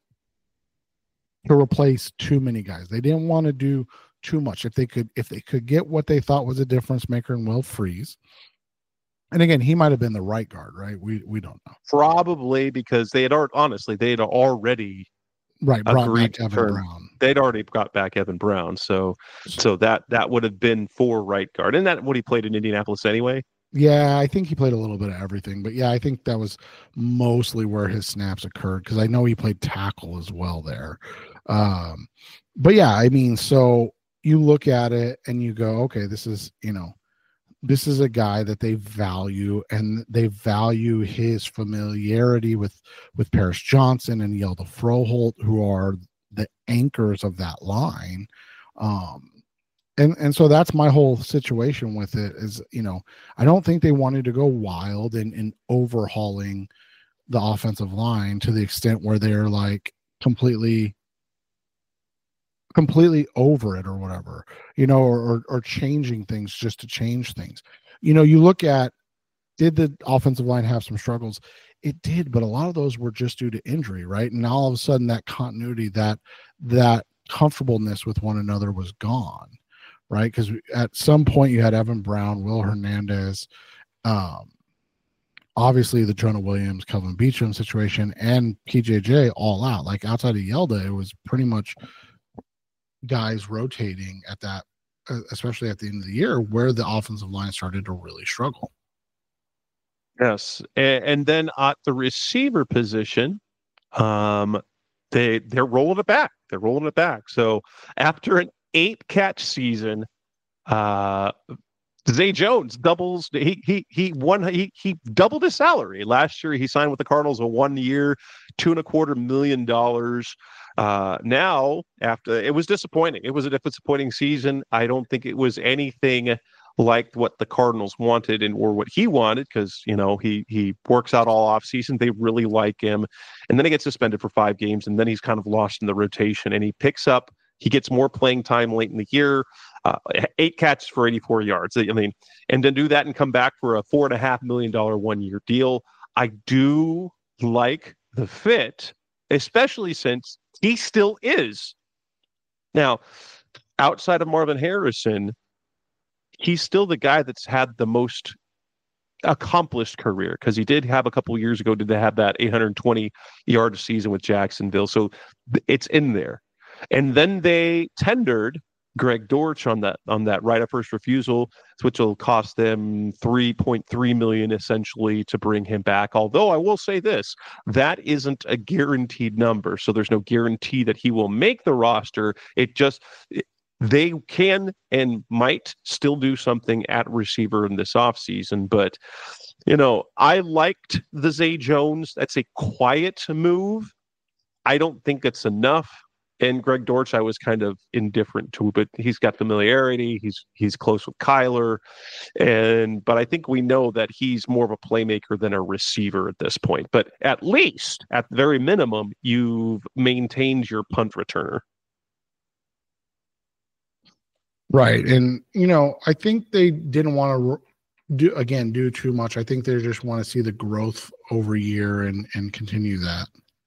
to replace too many guys. They didn't want to do too much. If they could, if they could get what they thought was a difference maker in Will Freeze, and again, he might have been the right guard, right? We we don't know. Probably because they had already, honestly, they had already right brought agreed back Evan turn, Brown. They'd already got back Evan Brown, so so that that would have been for right guard. Isn't that what he played in Indianapolis anyway? Yeah, I think he played a little bit of everything, but yeah, I think that was mostly where his snaps occurred because I know he played tackle as well there. Um, but yeah, I mean, so you look at it and you go, okay, this is, you know, this is a guy that they value, and they value his familiarity with with Paris Johnson and Yelda Froholt, who are the anchors of that line. Um, And and so that's my whole situation with it is, you know, I don't think they wanted to go wild in, in overhauling the offensive line to the extent where they're like completely, completely over it or whatever, you know, or, or, or changing things just to change things. You know, you look at, did the offensive line have some struggles? It did, but a lot of those were just due to injury, right? And all of a sudden that continuity, that, that comfortableness with one another was gone. Right, because at some point you had Evan Brown, Will Hernandez, um, obviously the Jonah Williams, Kelvin Beachum situation, and P J J all out. Like outside of Yelda, it was pretty much guys rotating at that, especially at the end of the year, where the offensive line started to really struggle. Yes, and, and then at the receiver position, um, they they're rolling it back. They're rolling it back. So after an eight catch season, uh Zay Jones doubles he he he won he he doubled his salary. Last year he signed with the Cardinals a one year, two and a quarter million dollars. Uh now after it was disappointing. It was a disappointing season. I don't think it was anything like what the Cardinals wanted and or what he wanted, because you know he he works out all off season. They really like him, and then he gets suspended for five games, and then he's kind of lost in the rotation, and he picks up. He gets more playing time late in the year, uh, eight catches for eighty-four yards. I mean, and then do that and come back for a four and a half million dollar one year deal. I do like the fit, especially since he still is. Now, outside of Marvin Harrison, he's still the guy that's had the most accomplished career, because he did have a couple of years ago, did they have that eight hundred twenty yard season with Jacksonville. So it's in there. And then they tendered Greg Dortch on that on that right of first refusal, which will cost them three point three million dollars essentially to bring him back. Although I will say this, that isn't a guaranteed number, so there's no guarantee that he will make the roster. It just it, they can and might still do something at receiver in this offseason. But you know, I liked the Zay Jones. That's a quiet move. I don't think it's enough. And Greg Dortch, I was kind of indifferent to, but he's got familiarity. He's he's close with Kyler, and but I think we know that he's more of a playmaker than a receiver at this point. But at least, at the very minimum, you've maintained your punt returner. Right, and you know, I think they didn't want to do again do too much. I think they just want to see the growth over year and and continue that.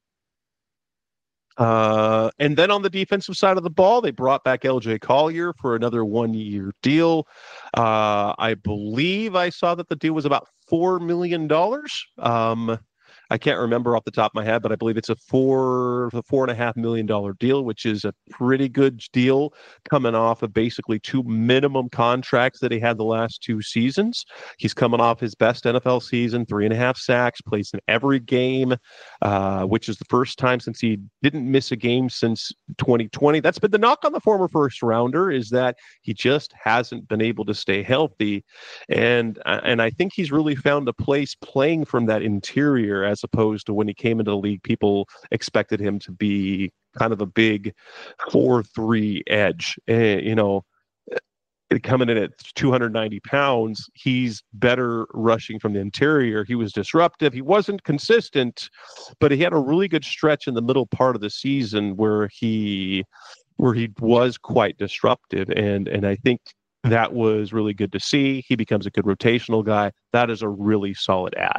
Uh, and then on the defensive side of the ball, they brought back L J Collier for another one-year deal. Uh, I believe I saw that the deal was about four million dollars. Um, I can't remember off the top of my head, but I believe it's a four, a four and a half million dollar deal, which is a pretty good deal coming off of basically two minimum contracts that he had the last two seasons. He's coming off his best N F L season, three and a half sacks, plays in every game, uh, which is the first time since he didn't miss a game since twenty twenty. That's been the knock on the former first rounder, is that he just hasn't been able to stay healthy. And, and I think he's really found a place playing from that interior, as opposed to when he came into the league, people expected him to be kind of a big four three edge. And, you know, coming in at two hundred ninety pounds, he's better rushing from the interior. He was disruptive. He wasn't consistent, but he had a really good stretch in the middle part of the season where he where he was quite disruptive, and and I think that was really good to see. He becomes a good rotational guy. That is a really solid add.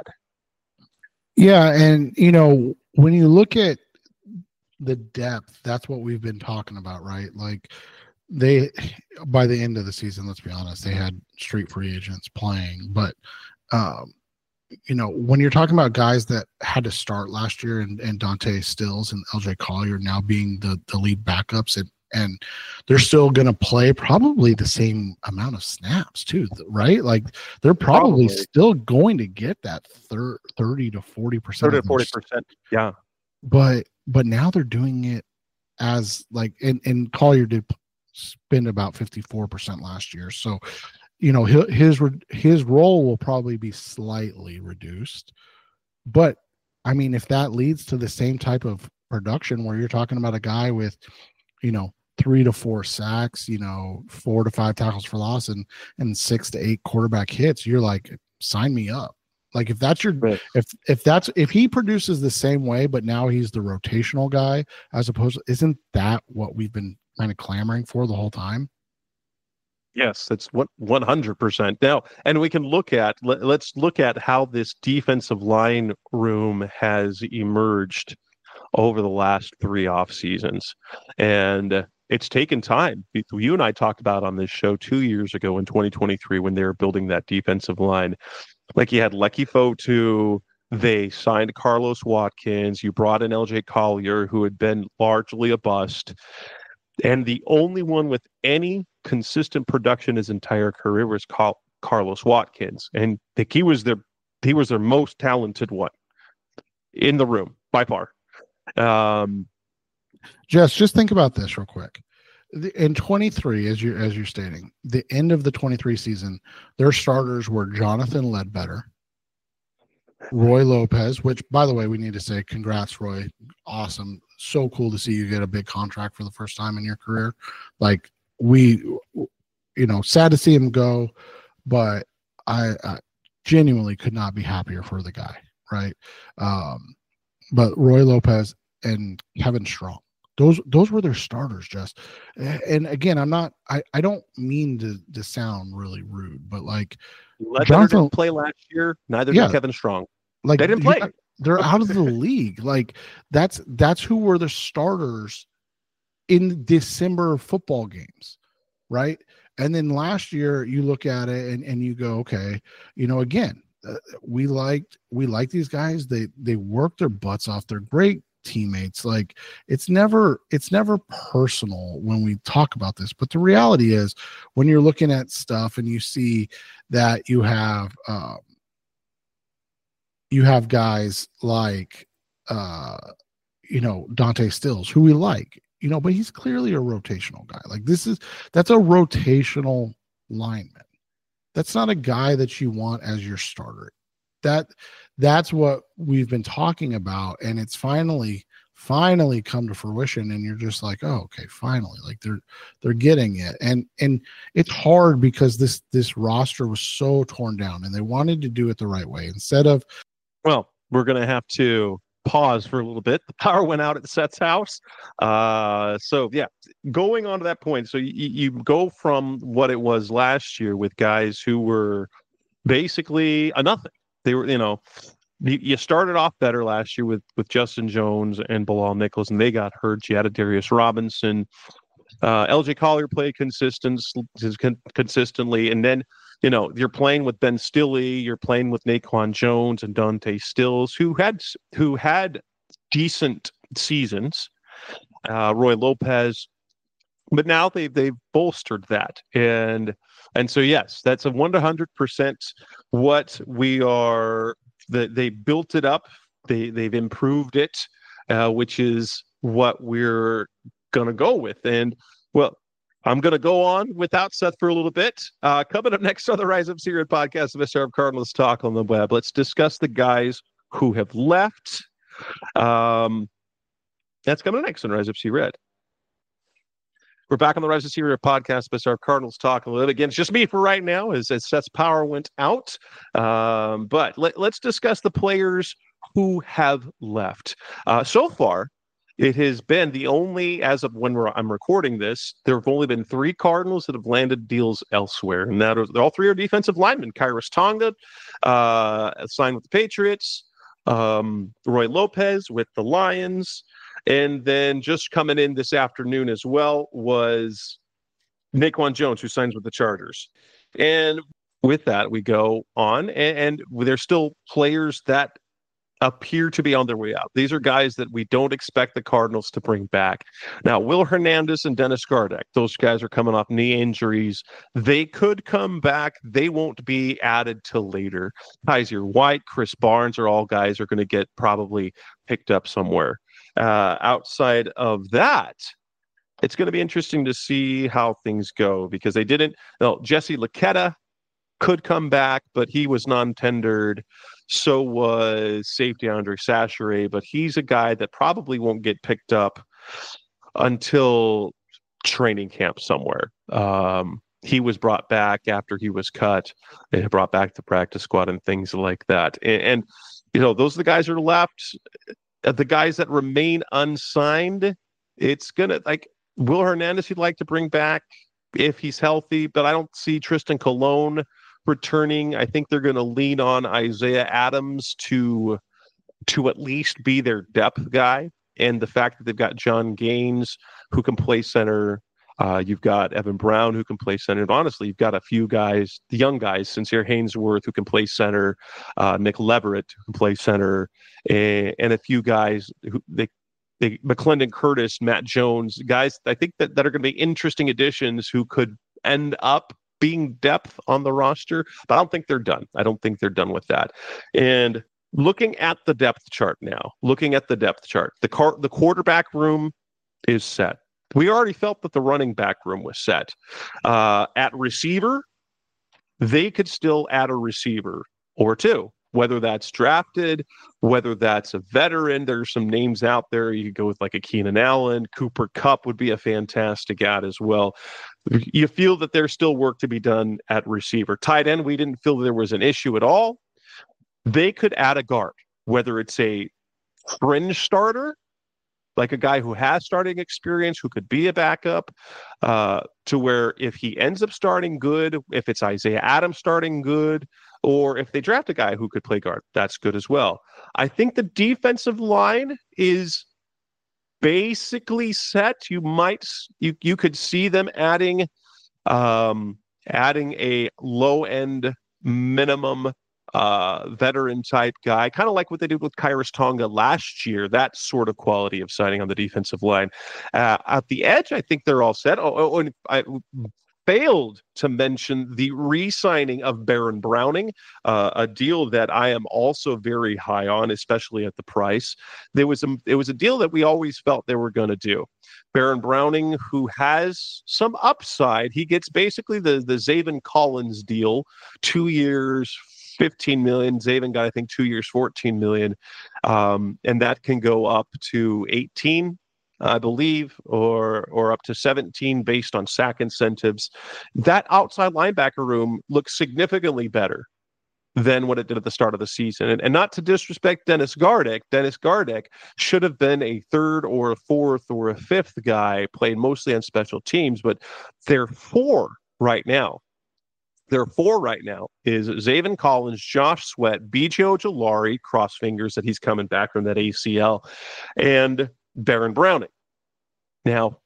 Yeah, and you know, when you look at the depth, that's what we've been talking about, right? Like they, by the end of the season, let's be honest, they had street free agents playing, but um, you know, when you're talking about guys that had to start last year, and, and Dante Stills and L J Collier now being the the lead backups, and and they're still going to play probably the same amount of snaps too, right? Like they're probably, probably. still going to get that thir- thirty to forty percent. thirty to forty percent, yeah. But but now they're doing it as like, and, and Collier did spend about fifty-four percent last year. So, you know, his, his, his role will probably be slightly reduced. But I mean, if that leads to the same type of production where you're talking about a guy with, you know, three to four sacks, you know, four to five tackles for loss, and and six to eight quarterback hits, you're like, sign me up. Like if that's your, right. if if that's if he produces the same way, but now he's the rotational guy as opposed to, isn't that what we've been kind of clamoring for the whole time? Yes, that's what one hundred percent. Now, and we can look at let, let's look at how this defensive line room has emerged over the last three off seasons, and it's taken time. You and I talked about on this show two years ago in twenty twenty-three when they were building that defensive line. Like you had Lecky Fotu, they signed Carlos Watkins, you brought in L J Collier, who had been largely a bust, and the only one with any consistent production his entire career was Cal- Carlos Watkins, and like he was their he was their most talented one in the room by far. Um, Jess, just think about this real quick. In twenty-three, as you're as you're stating, the end of the twenty-three season, their starters were Jonathan Ledbetter, Roy Lopez, which, by the way, we need to say congrats, Roy. Awesome. So cool to see you get a big contract for the first time in your career. Like we, you know, sad to see him go, but I, I genuinely could not be happier for the guy, right? Um, but Roy Lopez and Kevin Strong. Those those were their starters, just. And again, I'm not I, I don't mean to, to sound really rude, but like Ledbetter didn't play last year, neither yeah, did Kevin Strong. Like they didn't play. Yeah, they're out of the league. Like that's that's who were the starters in December football games, right? And then last year you look at it and, and you go, okay, you know, again, uh, we liked we like these guys. They they work their butts off. They're great teammates. Like it's never it's never personal when we talk about this, but the reality is when you're looking at stuff and you see that you have um you have guys like uh you know Dante Stills, who we like, you know, but he's clearly a rotational guy. Like this is that's a rotational lineman. That's not a guy that you want as your starter. That that's what we've been talking about, and it's finally finally come to fruition, and you're just like, oh, okay, finally, like they're they're getting it. And and it's hard because this this roster was so torn down, and they wanted to do it the right way instead of, well, we're gonna have to pause for a little bit. The power went out at Seth's house. Uh, so yeah, going on to that point. So you, you go from what it was last year with guys who were basically a nothing. They were, you know, you started off better last year with, with Justin Jones and Bilal Nichols, and they got hurt. You had a Darius Robinson. Uh, L J Collier played consistent, consistently. And then, you know, you're playing with Ben Stilley, you're playing with Naquan Jones and Dante Stills, who had who had decent seasons. Uh, Roy Lopez. But now they've, they've bolstered that. And And so, yes, that's a one to one hundred percent what we are, the, they built it up, they, they've improved it, uh, which is what we're going to go with. And, well, I'm going to go on without Seth for a little bit. Uh, coming up next on the Rise Up Series podcast of S R F Cardinals Talk on the web, let's discuss the guys who have left. Um, that's coming next on Rise Up Series. We're back on the Rise of Syria podcast, but our Cardinals talk a little bit. Again, it's just me for right now as, as Seth's power went out. Um, but let, let's discuss the players who have left. Uh, so far, it has been the only, as of when we're, I'm recording this, there have only been three Cardinals that have landed deals elsewhere. And that are, all three are defensive linemen. Khyiris Tonga uh, signed with the Patriots, um, Roy Lopez with the Lions. And then just coming in this afternoon as well was Naquan Jones, who signs with the Chargers. And with that, we go on, and, and there's still players that appear to be on their way out. These are guys that we don't expect the Cardinals to bring back. Now, Will Hernandez and Dennis Gardeck, those guys are coming off knee injuries. They could come back. They won't be added till later. Kyzir White, Chris Barnes are all guys are going to get probably picked up somewhere. Uh, outside of that, it's going to be interesting to see how things go because they didn't. No, Jesse Luketa could come back, but he was non-tendered. So was safety Andre Sachare, but he's a guy that probably won't get picked up until training camp somewhere. Um, he was brought back after he was cut. They brought back the practice squad and things like that. And, and you know, those are the guys that are left. The guys that remain unsigned, it's going to, like, Will Hernandez he'd like to bring back if he's healthy, but I don't see Tristan Colon returning. I think they're going to lean on Isaiah Adams to to at least be their depth guy. And the fact that they've got John Gaines who can play center, uh, you've got Evan Brown who can play center. And honestly, you've got a few guys, the young guys, Sincere Haynesworth who can play center, uh, Nick Leverett who can play center, and, and a few guys who they. They, McClendon Curtis, Matt Jones, guys, I think that, that are going to be interesting additions who could end up being depth on the roster, but I don't think they're done. I don't think they're done with that. And looking at the depth chart now, looking at the depth chart, the car, the quarterback room is set. We already felt that the running back room was set. Uh, at receiver, they could still add a receiver or two. Whether that's drafted, whether that's a veteran, there's some names out there. You could go with like a Keenan Allen. Cooper Kupp would be a fantastic add as well. You feel that there's still work to be done at receiver. Tight end, we didn't feel there was an issue at all. They could add a guard, whether it's a fringe starter, like a guy who has starting experience, who could be a backup, uh, to where if he ends up starting good, if it's Isaiah Adams starting good, or if they draft a guy who could play guard, that's good as well. I think the defensive line is basically set. You might, you you could see them adding, um, adding a low end minimum uh, veteran type guy, kind of like what they did with Khyiris Tonga last year. That sort of quality of signing on the defensive line. Uh, at the edge, I think they're all set. Oh, oh and I failed to mention the re-signing of Baron Browning, uh, a deal that I am also very high on, especially at the price. There was a, it was a deal that we always felt they were going to do. Baron Browning, who has some upside, he gets basically the, the Zaven Collins deal, two years, fifteen million. Zaven got, I think, two years, fourteen million. Um, and that can go up to eighteen, I believe, or or up to seventeen based on sack incentives. That outside linebacker room looks significantly better than what it did at the start of the season. And, and not to disrespect Dennis Gardeck, Dennis Gardeck should have been a third or a fourth or a fifth guy, playing mostly on special teams, but they're four right now. There are four right now is Zaven Collins, Josh Sweat, B J Ojulari, cross fingers that he's coming back from that A C L, and Baron Browning. Now,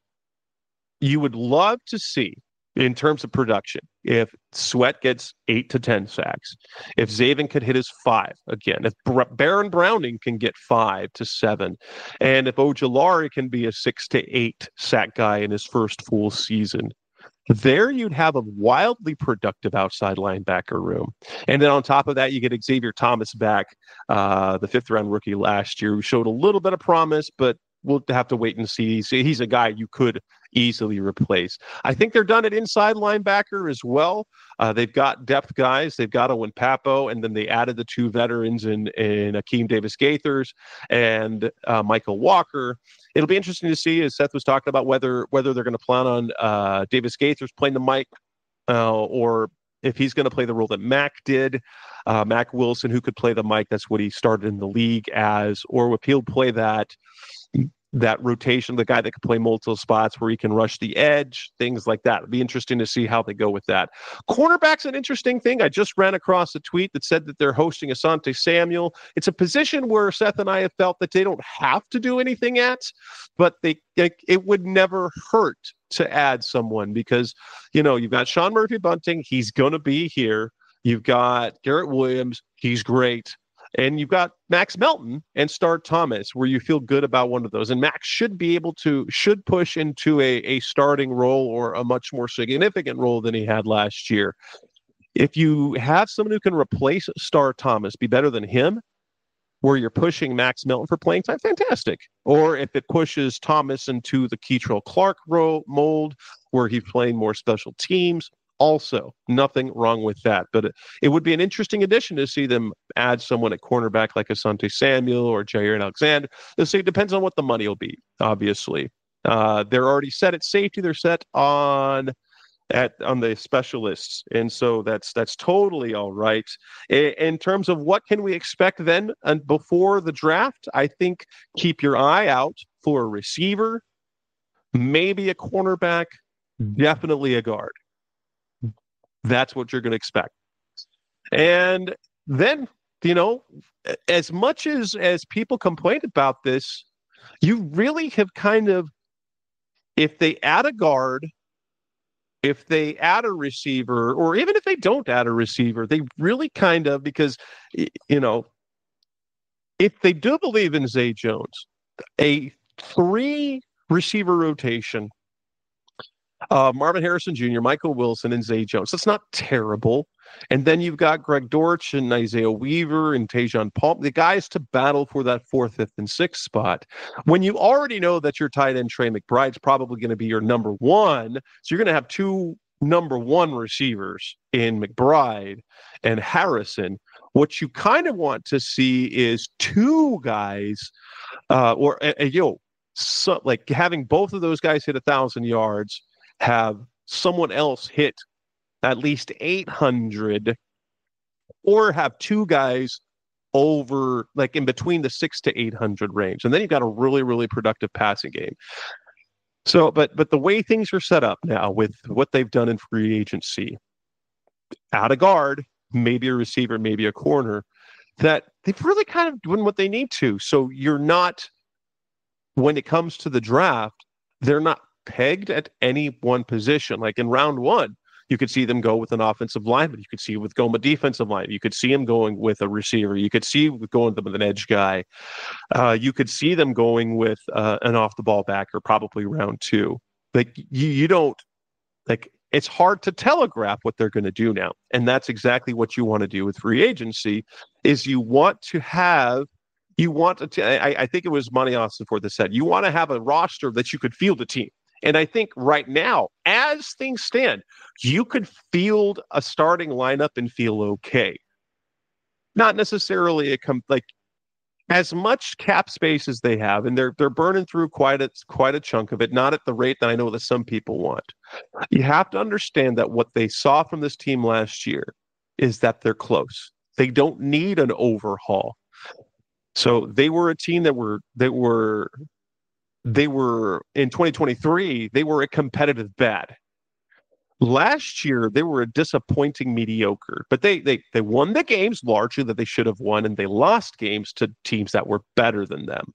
you would love to see, in terms of production, if Sweat gets eight to ten sacks, if Zaven could hit his five again, if Br- Baron Browning can get five to seven, and if Ojulari can be a six to eight sack guy in his first full season, there you'd have a wildly productive outside linebacker room. And then on top of that, you get Xavier Thomas back, uh, the fifth round rookie last year, who showed a little bit of promise, but we'll have to wait and see. So he's a guy you could easily replace. I think they're done at inside linebacker as well. Uh, they've got depth guys. They've got Owen Papo, and then they added the two veterans in, in Akeem Davis-Gaithers and uh, Michael Walker. It'll be interesting to see, as Seth was talking about, whether whether they're going to plan on uh, Davis-Gaithers playing the mic uh, or if he's going to play the role that Mac did. Uh, Mac Wilson, who could play the mic, that's what he started in the league as, or if he'll play that that rotation, the guy that can play multiple spots where he can rush the edge, things like that. It'd be interesting to see how they go with that. Cornerback's an interesting thing. I just ran across a tweet that said that they're hosting Asante Samuel. It's a position where Seth and I have felt that they don't have to do anything at, but they, they it would never hurt to add someone because, you know, you've got Sean Murphy-Bunting. He's going to be here. You've got Garrett Williams. He's great. And you've got Max Melton and Start Thomas, where you feel good about one of those. And Max should be able to, should push into a, a starting role or a much more significant role than he had last year. If you have someone who can replace Start Thomas, be better than him, where you're pushing Max Melton for playing time, fantastic. Or if it pushes Thomas into the Keitrell Clark role mold, where he's playing more special teams, also, nothing wrong with that. But it, it would be an interesting addition to see them add someone at cornerback like Asante Samuel or Jair Alexander. So it depends on what the money will be, obviously. Uh, they're already set at safety. They're set on at on the specialists. And so that's that's totally all right. In, in terms of what can we expect then and before the draft, I think keep your eye out for a receiver, maybe a cornerback, definitely a guard. That's what you're going to expect. And then, you know, as much as, as people complain about this, you really have kind of, if they add a guard, if they add a receiver, or even if they don't add a receiver, they really kind of, because, you know, if they do believe in Zay Jones, a three receiver rotation, Uh, Marvin Harrison Junior, Michael Wilson, and Zay Jones. That's not terrible. And then you've got Greg Dortch and Isaiah Weaver and Tajon Palm, the guys to battle for that fourth, fifth, and sixth spot. When you already know that your tight end, Trey McBride's probably going to be your number one, so you're going to have two number one receivers in McBride and Harrison. What you kind of want to see is two guys, uh, or uh, you know, so, like having both of those guys hit a thousand yards, have someone else hit at least eight hundred, or have two guys over, like in between the six to eight hundred range. And then you've got a really, really productive passing game. So, but, but the way things are set up now with what they've done in free agency, out of guard, maybe a receiver, maybe a corner, that they've really kind of done what they need to. So you're not, when it comes to the draft, they're not pegged at any one position. Like in round one, you could see them go with an offensive lineman. You could see with going with defensive line. You could see him going with a receiver. You could see with going with an edge guy. Uh, you could see them going with uh, an off the ball backer, probably round two. Like you, you don't like. It's hard to telegraph what they're going to do now, and that's exactly what you want to do with free agency. Is you want to have. You want to. I, I think it was Monty Austin for that said. You want to have a roster that you could field a team. And I think right now, as things stand, you could field a starting lineup and feel okay. Not necessarily a com- like as much cap space as they have, and they're they're burning through quite a quite a chunk of it. Not at the rate that I know that some people want. You have to understand that what they saw from this team last year is that they're close. They don't need an overhaul. So they were a team that were that were. They were in twenty twenty-three, they were a competitive bad. Last year, they were a disappointing mediocre, but they they they won the games largely that they should have won, and they lost games to teams that were better than them.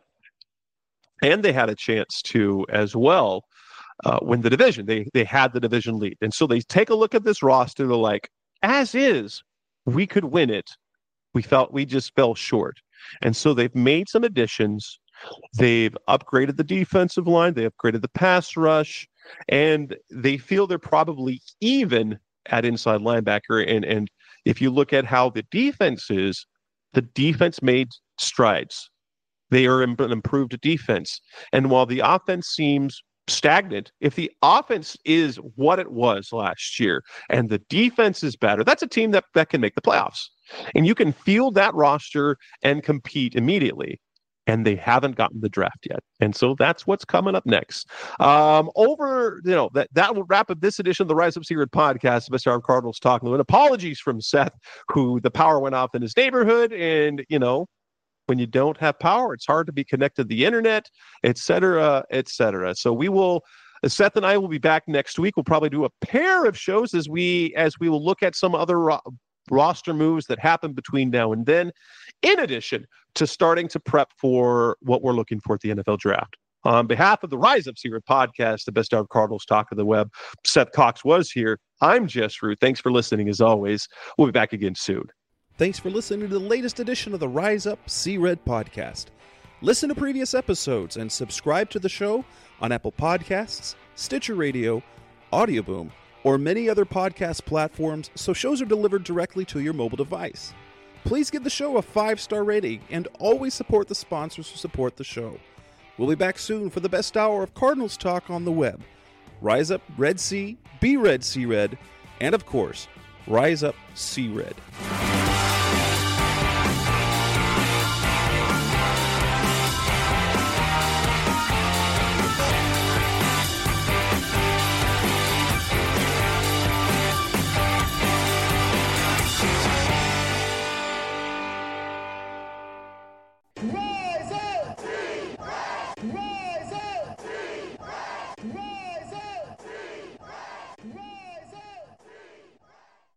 And they had a chance to, as well, uh, win the division. They they had the division lead. And so they take a look at this roster, they're like, as is, we could win it. We felt we just fell short. And so they've made some additions. They've upgraded the defensive line. They upgraded the pass rush, and they feel they're probably even at inside linebacker. And, and if you look at how the defense is, the defense made strides. They are an improved defense. And while the offense seems stagnant, if the offense is what it was last year and the defense is better, that's a team that, that can make the playoffs. And you can field that roster and compete immediately. And they haven't gotten the draft yet. And so that's what's coming up next. Um, over, you know, that, that will wrap up this edition of the Rise Up Secret podcast, Mister Arm Cardinals Talking. And apologies from Seth, who the power went off in his neighborhood. And, you know, when you don't have power, it's hard to be connected to the internet, et cetera, et cetera. So we will, Seth and I will be back next week. We'll probably do a pair of shows as we as we will look at some other ro- roster moves that happen between now and then, in addition to starting to prep for what we're looking for at the N F L draft. On behalf of the Rise Up C-Red podcast, the best of Cardinals talk of the web, Seth Cox was here. I'm Jess Root. Thanks for listening as always. We'll be back again soon. Thanks for listening to the latest edition of the Rise Up C-Red podcast. Listen to previous episodes and subscribe to the show on Apple Podcasts, Stitcher Radio, Audioboom, or many other podcast platforms so shows are delivered directly to your mobile device. Please give the show a five-star rating and always support the sponsors who support the show. We'll be back soon for the best hour of Cardinals talk on the web. Rise Up Red Sea, Be Red C-Red, and of course, Rise Up C-Red. Rise up! Rise